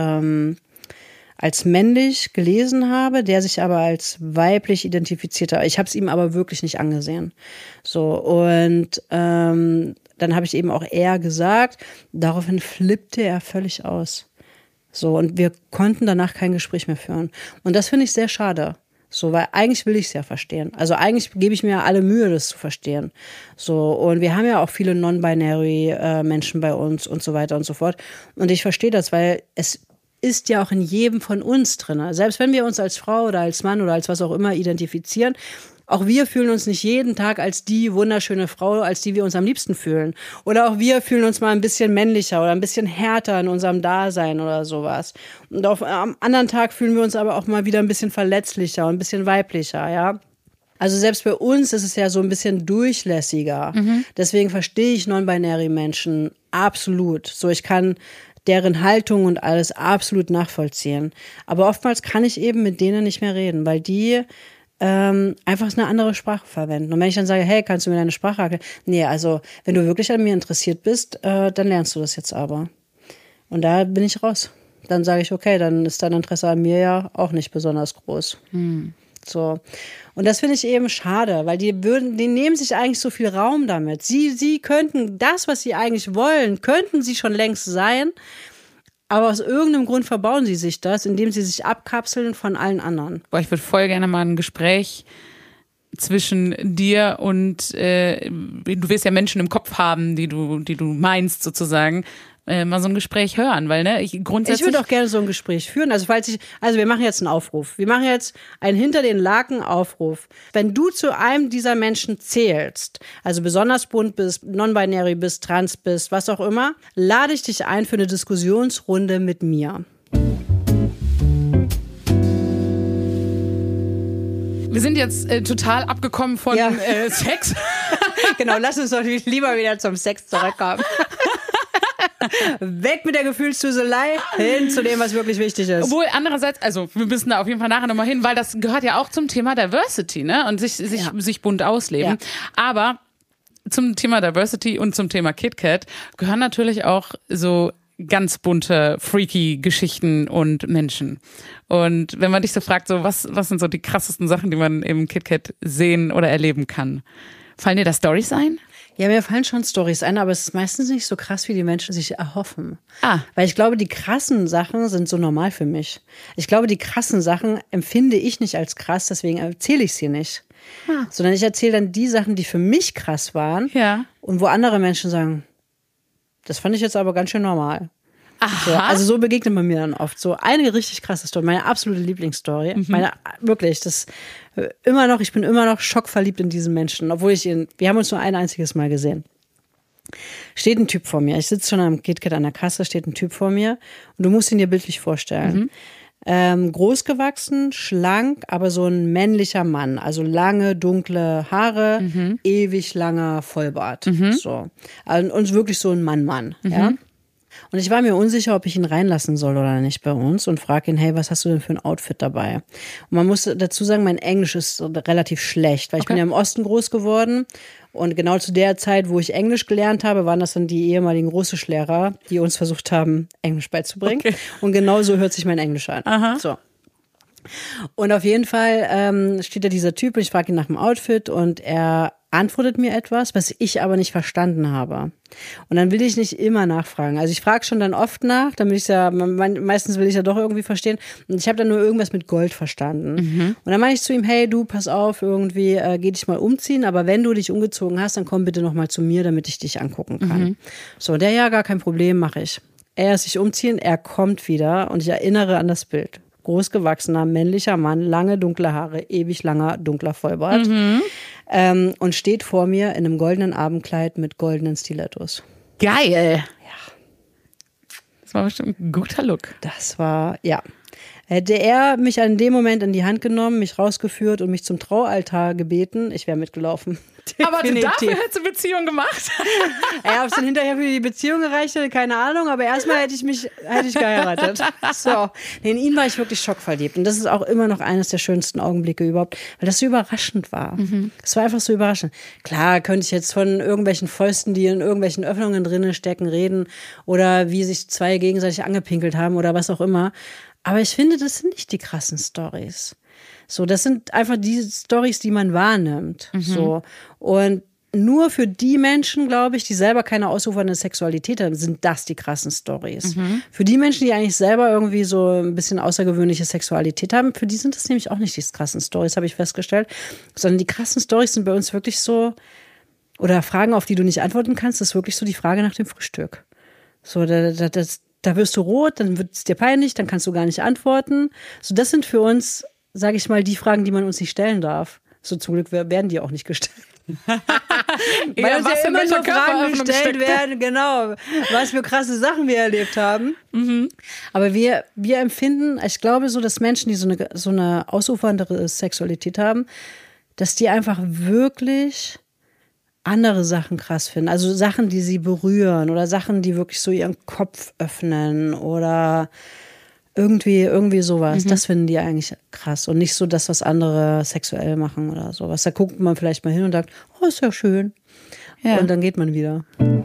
männlich gelesen habe, der sich aber als weiblich identifiziert hat. Ich habe es ihm aber wirklich nicht angesehen. So, und dann habe ich eben auch er gesagt, daraufhin flippte er völlig aus. So, und wir konnten danach kein Gespräch mehr führen. Und das finde ich sehr schade. So, weil eigentlich will ich es ja verstehen. Also eigentlich gebe ich mir alle Mühe, das zu verstehen. So, und wir haben ja auch viele non-binary Menschen bei uns und so weiter und so fort. Und ich verstehe das, weil es ist ja auch in jedem von uns drin. Selbst wenn wir uns als Frau oder als Mann oder als was auch immer identifizieren, auch wir fühlen uns nicht jeden Tag als die wunderschöne Frau, als die wir uns am liebsten fühlen. Oder auch wir fühlen uns mal ein bisschen männlicher oder ein bisschen härter in unserem Dasein oder sowas. Und am anderen Tag fühlen wir uns aber auch mal wieder ein bisschen verletzlicher und ein bisschen weiblicher, ja. Also selbst bei uns ist es ja so ein bisschen durchlässiger. Deswegen verstehe ich non-binary Menschen absolut. So, ich kann deren Haltung und alles absolut nachvollziehen. Aber oftmals kann ich eben mit denen nicht mehr reden, weil die einfach eine andere Sprache verwenden. Und wenn ich dann sage, hey, kannst du mir deine Sprache erklären? Nee, also wenn du wirklich an mir interessiert bist, dann lernst du das jetzt aber. Und da bin ich raus. Dann sage ich, okay, dann ist dein Interesse an mir ja auch nicht besonders groß. So. Und das finde ich eben schade, weil die nehmen sich eigentlich so viel Raum damit. Sie könnten das, was sie eigentlich wollen, könnten sie schon längst sein. Aber aus irgendeinem Grund verbauen sie sich das, indem sie sich abkapseln von allen anderen. Boah, ich würde voll gerne mal ein Gespräch zwischen dir und du wirst ja Menschen im Kopf haben, die du meinst sozusagen, mal so ein Gespräch hören, weil grundsätzlich... Ich würde auch gerne so ein Gespräch führen. Also wir machen jetzt einen Aufruf. Wir machen jetzt einen hinter den Laken Aufruf. Wenn du zu einem dieser Menschen zählst, also besonders bunt bist, non-binary bist, trans bist, was auch immer, lade ich dich ein für eine Diskussionsrunde mit mir. Wir sind jetzt total abgekommen von Sex. Genau, lass uns doch lieber wieder zum Sex zurückkommen. Weg mit der Gefühlsduselei, hin zu dem, was wirklich wichtig ist. Obwohl andererseits, also wir müssen da auf jeden Fall nachher nochmal hin, weil das gehört ja auch zum Thema Diversity, ne? Und sich bunt ausleben. Ja. Aber zum Thema Diversity und zum Thema KitKat gehören natürlich auch so ganz bunte, freaky Geschichten und Menschen. Und wenn man dich so fragt, so was sind so die krassesten Sachen, die man im KitKat sehen oder erleben kann? Fallen dir da Storys ein? Ja, mir fallen schon Storys ein, aber es ist meistens nicht so krass, wie die Menschen sich erhoffen. Ah. Weil ich glaube, die krassen Sachen sind so normal für mich. Ich glaube, die krassen Sachen empfinde ich nicht als krass, deswegen erzähle ich sie nicht. Ah. Sondern ich erzähle dann die Sachen, die für mich krass waren. Ja. Und wo andere Menschen sagen, das fand ich jetzt aber ganz schön normal. Aha. So, also so begegnet man mir dann oft. So eine richtig krasse Story, meine absolute Lieblingsstory. Wirklich, ich bin immer noch schockverliebt in diesen Menschen, obwohl wir haben uns nur ein einziges Mal gesehen. Steht ein Typ vor mir. Ich sitze schon am KitKat an der Kasse, steht ein Typ vor mir und du musst ihn dir bildlich vorstellen. Groß gewachsen, schlank, aber so ein männlicher Mann. Also lange, dunkle Haare, ewig langer Vollbart. So. Und wirklich so ein Mann, ja. Und ich war mir unsicher, ob ich ihn reinlassen soll oder nicht bei uns und frage ihn, hey, was hast du denn für ein Outfit dabei? Und man muss dazu sagen, mein Englisch ist relativ schlecht, weil ich bin ja im Osten groß geworden und genau zu der Zeit, wo ich Englisch gelernt habe, waren das dann die ehemaligen Russischlehrer, die uns versucht haben, Englisch beizubringen. Okay. Und genau so hört sich mein Englisch an. Aha. So. Und auf jeden Fall steht da dieser Typ und ich frage ihn nach dem Outfit und er antwortet mir etwas, was ich aber nicht verstanden habe. Und dann will ich nicht immer nachfragen. Also ich frage schon dann oft nach, damit ich meistens will ich ja doch irgendwie verstehen. Und ich habe dann nur irgendwas mit Gold verstanden. Und dann meine ich zu ihm, hey, du, pass auf, irgendwie geh dich mal umziehen, aber wenn du dich umgezogen hast, dann komm bitte noch mal zu mir, damit ich dich angucken kann. So, ja, gar kein Problem, mache ich. Er ist sich umziehen, er kommt wieder und ich erinnere an das Bild. Großgewachsener, männlicher Mann, lange dunkle Haare, ewig langer, dunkler Vollbart. Und steht vor mir in einem goldenen Abendkleid mit goldenen Stilettos. Geil! Ja. Das war bestimmt ein guter Look. Das war, ja. Hätte er mich an dem Moment in die Hand genommen, mich rausgeführt und mich zum Traualtar gebeten, ich wäre mitgelaufen. Aber dafür hättest du Beziehung gemacht? Ja, ob es dann hinterher für die Beziehung gereicht hätte, keine Ahnung, aber erstmal hätte ich geheiratet. So. Nee, in ihn war ich wirklich schockverliebt. Und das ist auch immer noch eines der schönsten Augenblicke überhaupt, weil das so überraschend war. Es war einfach so überraschend. Klar, könnte ich jetzt von irgendwelchen Fäusten, die in irgendwelchen Öffnungen drinnen stecken, reden oder wie sich zwei gegenseitig angepinkelt haben oder was auch immer. Aber ich finde, das sind nicht die krassen Storys. So, das sind einfach die Storys, die man wahrnimmt. So. Und nur für die Menschen, glaube ich, die selber keine ausufernde Sexualität haben, sind das die krassen Storys. Für die Menschen, die eigentlich selber irgendwie so ein bisschen außergewöhnliche Sexualität haben, für die sind das nämlich auch nicht die krassen Storys, habe ich festgestellt. Sondern die krassen Storys sind bei uns wirklich so, oder Fragen, auf die du nicht antworten kannst, das ist wirklich so die Frage nach dem Frühstück. So, da wirst du rot, dann wird es dir peinlich, dann kannst du gar nicht antworten. So, das sind für uns, sage ich mal, die Fragen, die man uns nicht stellen darf. So zum Glück werden die auch nicht gestellt. Weil uns ja immer so Fragen gestellt werden, genau, was für krasse Sachen wir erlebt haben. Aber wir empfinden, ich glaube so, dass Menschen, die so eine ausuferndere Sexualität haben, dass die einfach wirklich andere Sachen krass finden. Also Sachen, die sie berühren oder Sachen, die wirklich so ihren Kopf öffnen oder irgendwie sowas. Das finden die eigentlich krass und nicht so das, was andere sexuell machen oder sowas. Da guckt man vielleicht mal hin und sagt, oh, ist ja schön. Ja. Und dann geht man wieder.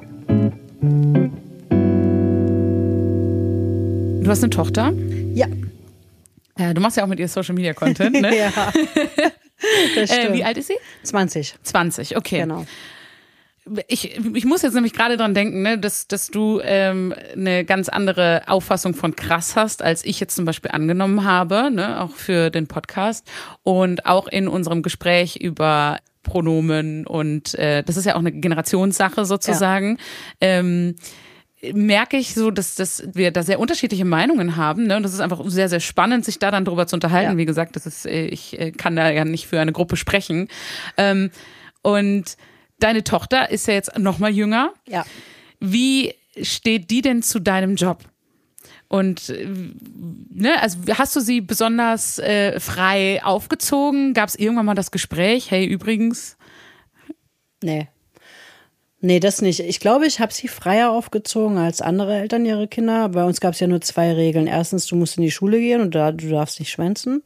Du hast eine Tochter? Ja. Du machst ja auch mit ihr Social Media Content, ne? Ja. Das stimmt. Wie alt ist sie? 20. 20, okay. Genau. Ich muss jetzt nämlich gerade dran denken, ne, dass du eine ganz andere Auffassung von krass hast, als ich jetzt zum Beispiel angenommen habe, ne, auch für den Podcast und auch in unserem Gespräch über Pronomen und das ist ja auch eine Generationssache sozusagen. Ja. Merke ich so, dass wir da sehr unterschiedliche Meinungen haben, ne? Und das ist einfach sehr, sehr spannend, sich da dann drüber zu unterhalten. Ja. Wie gesagt, ich kann da ja nicht für eine Gruppe sprechen. Und deine Tochter ist ja jetzt noch mal jünger. Ja. Wie steht die denn zu deinem Job? Und ne, also hast du sie besonders frei aufgezogen? Gab es irgendwann mal das Gespräch, hey, übrigens? Nee, Nee, das nicht. Ich glaube, ich habe sie freier aufgezogen als andere Eltern ihre Kinder. Bei uns gab es ja nur 2 Regeln. Erstens, du musst in die Schule gehen und du darfst nicht schwänzen.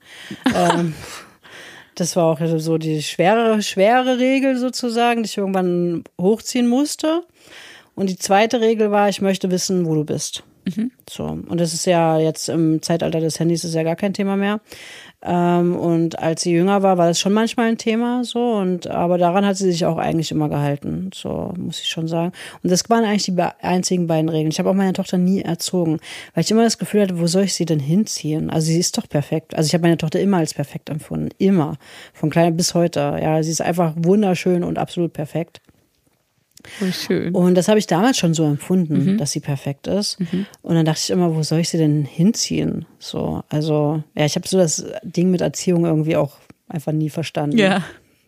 Das war auch so die schwere Regel sozusagen, die ich irgendwann hochziehen musste. Und die zweite Regel war, ich möchte wissen, wo du bist. So. Und das ist ja jetzt im Zeitalter des Handys ist ja gar kein Thema mehr. Und als sie jünger war das schon manchmal ein Thema, so. Aber daran hat sie sich auch eigentlich immer gehalten, so muss ich schon sagen. Und das waren eigentlich die einzigen beiden Regeln. Ich habe auch meine Tochter nie erzogen, weil ich immer das Gefühl hatte, wo soll ich sie denn hinziehen? Also sie ist doch perfekt. Also ich habe meine Tochter immer als perfekt empfunden, immer, von klein bis heute. Ja, sie ist einfach wunderschön und absolut perfekt. Voll schön. Und das habe ich damals schon so empfunden, dass sie perfekt ist. Und dann dachte ich immer, wo soll ich sie denn hinziehen? So, also, ja, ich habe so das Ding mit Erziehung irgendwie auch einfach nie verstanden. Ja.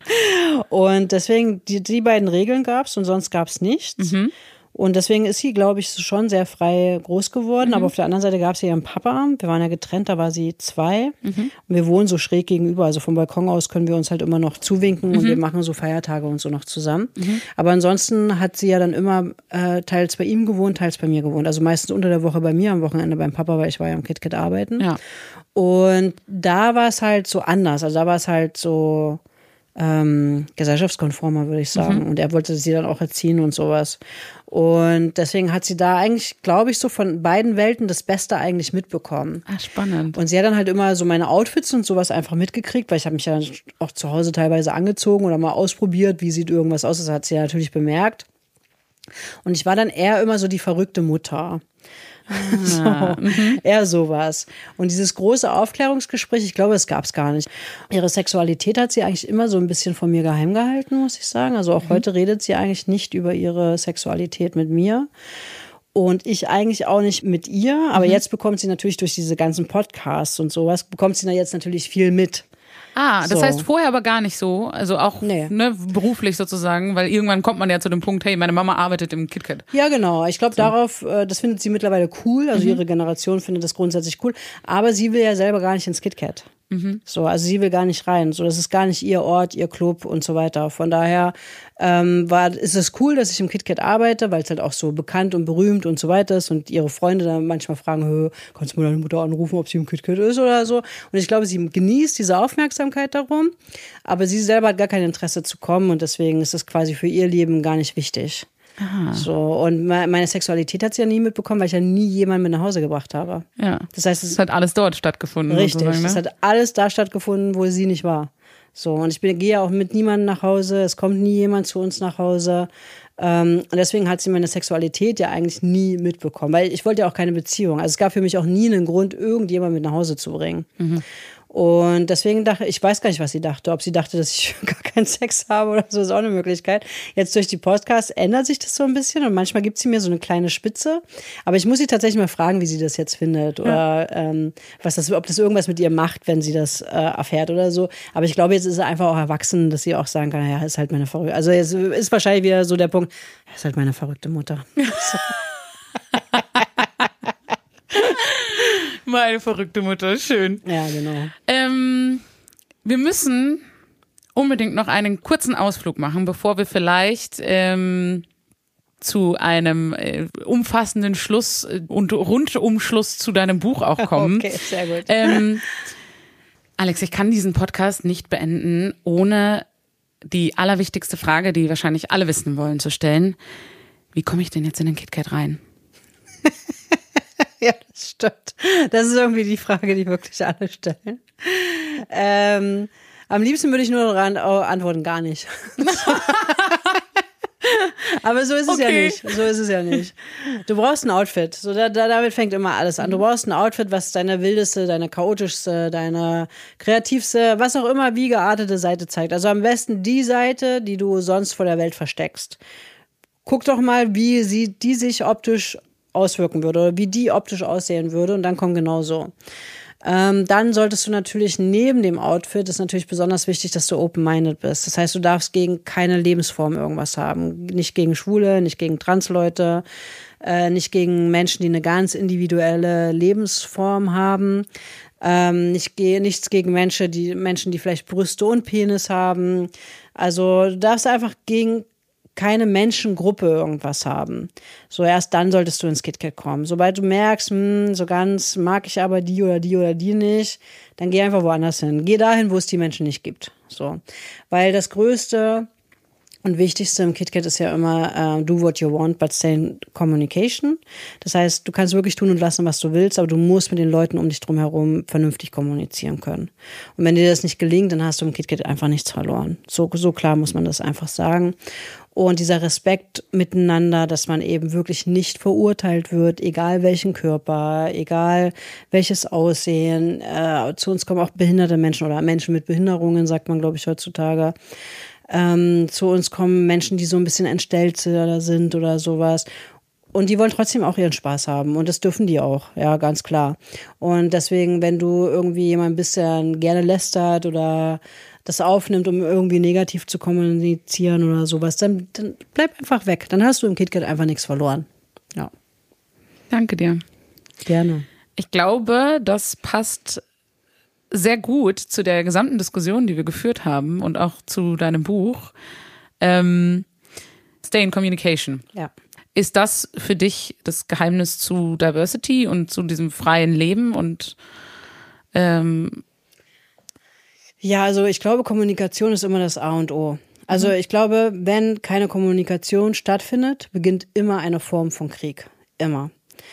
Und deswegen, die beiden Regeln gab es und sonst gab es nichts. Und deswegen ist sie, glaube ich, schon sehr frei groß geworden. Aber auf der anderen Seite gab es ihren Papa. Wir waren ja getrennt, da war sie 2. Und wir wohnen so schräg gegenüber. Also vom Balkon aus können wir uns halt immer noch zuwinken und wir machen so Feiertage und so noch zusammen. Aber ansonsten hat sie ja dann immer teils bei ihm gewohnt, teils bei mir gewohnt. Also meistens unter der Woche bei mir, am Wochenende beim Papa, weil ich war ja am KitKat arbeiten. Ja. Und da war es halt so anders. Also da war es halt so gesellschaftskonformer, würde ich sagen. Und er wollte sie dann auch erziehen und sowas. Und deswegen hat sie da eigentlich, glaube ich, so von beiden Welten das Beste eigentlich mitbekommen. Ah, spannend. Und sie hat dann halt immer so meine Outfits und sowas einfach mitgekriegt, weil ich habe mich ja auch zu Hause teilweise angezogen oder mal ausprobiert, wie sieht irgendwas aus. Das hat sie ja natürlich bemerkt. Und ich war dann eher immer so die verrückte Mutter. So, eher sowas. Und dieses große Aufklärungsgespräch, ich glaube, es gab es gar nicht. Ihre Sexualität hat sie eigentlich immer so ein bisschen von mir geheim gehalten, muss ich sagen. Also auch heute redet sie eigentlich nicht über ihre Sexualität mit mir. Und ich eigentlich auch nicht mit ihr. Aber jetzt bekommt sie natürlich durch diese ganzen Podcasts und sowas, bekommt sie da jetzt natürlich viel mit. Ah, das So. heißt vorher aber gar nicht so, also auch Nee. beruflich sozusagen, weil irgendwann kommt man ja zu dem Punkt, hey, meine Mama arbeitet im KitKat. Ja, genau. Ich glaube, darauf, das findet sie mittlerweile cool. Also ihre Generation findet das grundsätzlich cool. Aber sie will ja selber gar nicht ins KitKat. So, also sie will gar nicht rein. So, das ist gar nicht ihr Ort, ihr Club und so weiter. Von daher ist es cool, dass ich im KitKat arbeite, weil es halt auch so bekannt und berühmt und so weiter ist und ihre Freunde dann manchmal fragen, kannst du mal deine Mutter anrufen, ob sie im KitKat ist oder so. Und ich glaube, sie genießt diese Aufmerksamkeit darum, aber sie selber hat gar kein Interesse zu kommen und deswegen ist es quasi für ihr Leben gar nicht wichtig. Aha. So, und meine Sexualität hat sie ja nie mitbekommen, weil ich ja nie jemanden mit nach Hause gebracht habe. Ja. Das heißt, Es hat alles dort stattgefunden. richtig, sozusagen, ne? es hat alles da stattgefunden, wo sie nicht war. So, und ich gehe ja auch mit niemandem nach Hause, es kommt nie jemand zu uns nach Hause. Und deswegen hat sie meine Sexualität ja eigentlich nie mitbekommen, weil ich wollte ja auch keine Beziehung. Also es gab für mich auch nie einen Grund, irgendjemand mit nach Hause zu bringen. Und deswegen dachte ich, weiß gar nicht, was sie dachte. Ob sie dachte, dass ich gar keinen Sex habe oder so, ist auch eine Möglichkeit. Jetzt durch die Podcasts ändert sich das so ein bisschen und manchmal gibt sie mir so eine kleine Spitze. Aber ich muss sie tatsächlich mal fragen, wie sie das jetzt findet oder ob das irgendwas mit ihr macht, wenn sie das erfährt oder so. Aber ich glaube, jetzt ist sie einfach auch erwachsen, dass sie auch sagen kann, ja, ist halt meine verrückte. Also jetzt ist wahrscheinlich wieder so der Punkt, ist halt meine verrückte Mutter. Meine verrückte Mutter, schön. Ja, genau. Wir müssen unbedingt noch einen kurzen Ausflug machen, bevor wir vielleicht zu einem umfassenden Schluss und Rundumschluss zu deinem Buch auch kommen. Okay, sehr gut. Alex, ich kann diesen Podcast nicht beenden, ohne die allerwichtigste Frage, die wahrscheinlich alle wissen wollen, zu stellen. Wie komme ich denn jetzt in den KitKat rein? Ja, das stimmt. Das ist irgendwie die Frage, die wirklich alle stellen. Am liebsten würde ich nur daran antworten, gar nicht. Aber so ist es ja nicht. So ist es ja nicht. Du brauchst ein Outfit. So, damit fängt immer alles an. Du brauchst ein Outfit, was deine wildeste, deine chaotischste, deine kreativste, was auch immer, wie geartete Seite zeigt. Also am besten die Seite, die du sonst vor der Welt versteckst. Guck doch mal, wie die sich optisch auswirken würde oder wie die optisch aussehen würde und dann kommt genau so. Dann solltest du natürlich neben dem Outfit, ist natürlich besonders wichtig, dass du open-minded bist. Das heißt, du darfst gegen keine Lebensform irgendwas haben. Nicht gegen Schwule, nicht gegen Transleute, nicht gegen Menschen, die eine ganz individuelle Lebensform haben. Nichts gegen Menschen, die vielleicht Brüste und Penis haben. Also du darfst einfach gegen keine Menschengruppe irgendwas haben. So erst dann solltest du ins KitKat kommen. Sobald du merkst, so ganz mag ich aber die oder die oder die nicht, dann geh einfach woanders hin. Geh dahin, wo es die Menschen nicht gibt. So, weil das Größte und Wichtigste im KitKat ist ja immer do what you want, but stay in communication. Das heißt, du kannst wirklich tun und lassen, was du willst, aber du musst mit den Leuten um dich drum herum vernünftig kommunizieren können. Und wenn dir das nicht gelingt, dann hast du im KitKat einfach nichts verloren. So klar muss man das einfach sagen. Und dieser Respekt miteinander, dass man eben wirklich nicht verurteilt wird, egal welchen Körper, egal welches Aussehen. Zu uns kommen auch behinderte Menschen oder Menschen mit Behinderungen, sagt man, glaube ich, heutzutage. Zu uns kommen Menschen, die so ein bisschen entstellt sind oder sowas. Und die wollen trotzdem auch ihren Spaß haben. Und das dürfen die auch, ja, ganz klar. Und deswegen, wenn du irgendwie jemand bist, der gerne lästert oder das aufnimmt, um irgendwie negativ zu kommunizieren oder sowas, dann bleib einfach weg. Dann hast du im KitKat einfach nichts verloren. Ja. Danke dir. Gerne. Ich glaube, das passt sehr gut zu der gesamten Diskussion, die wir geführt haben und auch zu deinem Buch. Stay in Communication. Ja. Ist das für dich das Geheimnis zu Diversity und zu diesem freien Leben? Und ja, also ich glaube, Kommunikation ist immer das A und O. Also ich glaube, wenn keine Kommunikation stattfindet, beginnt immer eine Form von Krieg. Immer.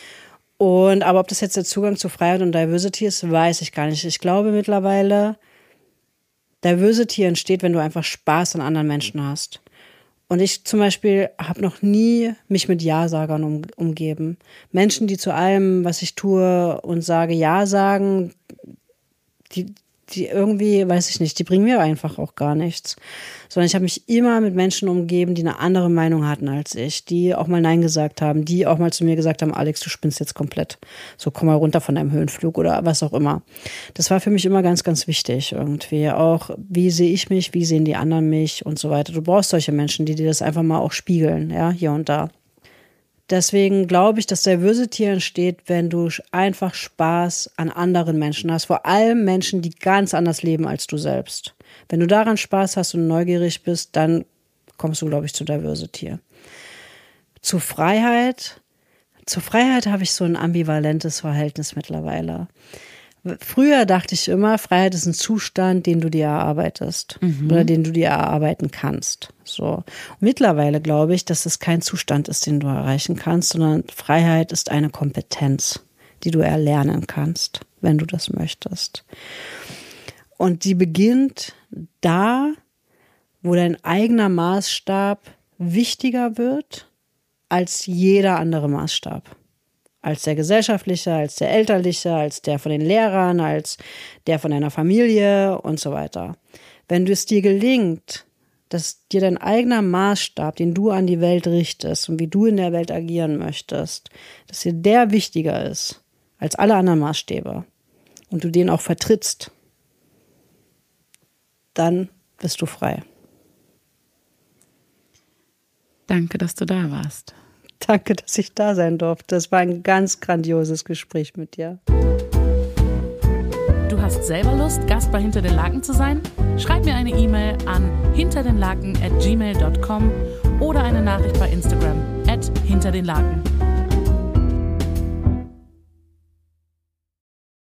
Aber ob das jetzt der Zugang zu Freiheit und Diversity ist, weiß ich gar nicht. Ich glaube mittlerweile, Diversity entsteht, wenn du einfach Spaß an anderen Menschen hast. Und ich zum Beispiel habe noch nie mich mit Ja-Sagern umgeben. Menschen, die zu allem, was ich tue und sage, Ja sagen, die irgendwie, weiß ich nicht, die bringen mir einfach auch gar nichts. Sondern ich habe mich immer mit Menschen umgeben, die eine andere Meinung hatten als ich, die auch mal Nein gesagt haben, die auch mal zu mir gesagt haben, Alex, du spinnst jetzt komplett. So, komm mal runter von deinem Höhenflug oder was auch immer. Das war für mich immer ganz, ganz wichtig irgendwie. Auch, wie sehe ich mich, wie sehen die anderen mich und so weiter. Du brauchst solche Menschen, die dir das einfach mal auch spiegeln, ja, hier und da. Deswegen glaube ich, dass Diversity entsteht, wenn du einfach Spaß an anderen Menschen hast. Vor allem Menschen, die ganz anders leben als du selbst. Wenn du daran Spaß hast und neugierig bist, dann kommst du, glaube ich, zu Diversity. Zur Freiheit habe ich so ein ambivalentes Verhältnis mittlerweile. Früher dachte ich immer, Freiheit ist ein Zustand, den du dir erarbeitest oder den du dir erarbeiten kannst. So. Und mittlerweile glaube ich, dass es kein Zustand ist, den du erreichen kannst, sondern Freiheit ist eine Kompetenz, die du erlernen kannst, wenn du das möchtest. Und die beginnt da, wo dein eigener Maßstab wichtiger wird als jeder andere Maßstab. Als der gesellschaftliche, als der elterliche, als der von den Lehrern, als der von deiner Familie und so weiter. Wenn es dir gelingt, dass dir dein eigener Maßstab, den du an die Welt richtest und wie du in der Welt agieren möchtest, dass dir der wichtiger ist als alle anderen Maßstäbe und du den auch vertrittst, dann bist du frei. Danke, dass du da warst. Danke, dass ich da sein durfte. Das war ein ganz grandioses Gespräch mit dir. Du hast selber Lust, Gast bei Hinter den Laken zu sein? Schreib mir eine E-Mail an hinterdenlaken@gmail.com oder eine Nachricht bei Instagram @hinterdenlaken.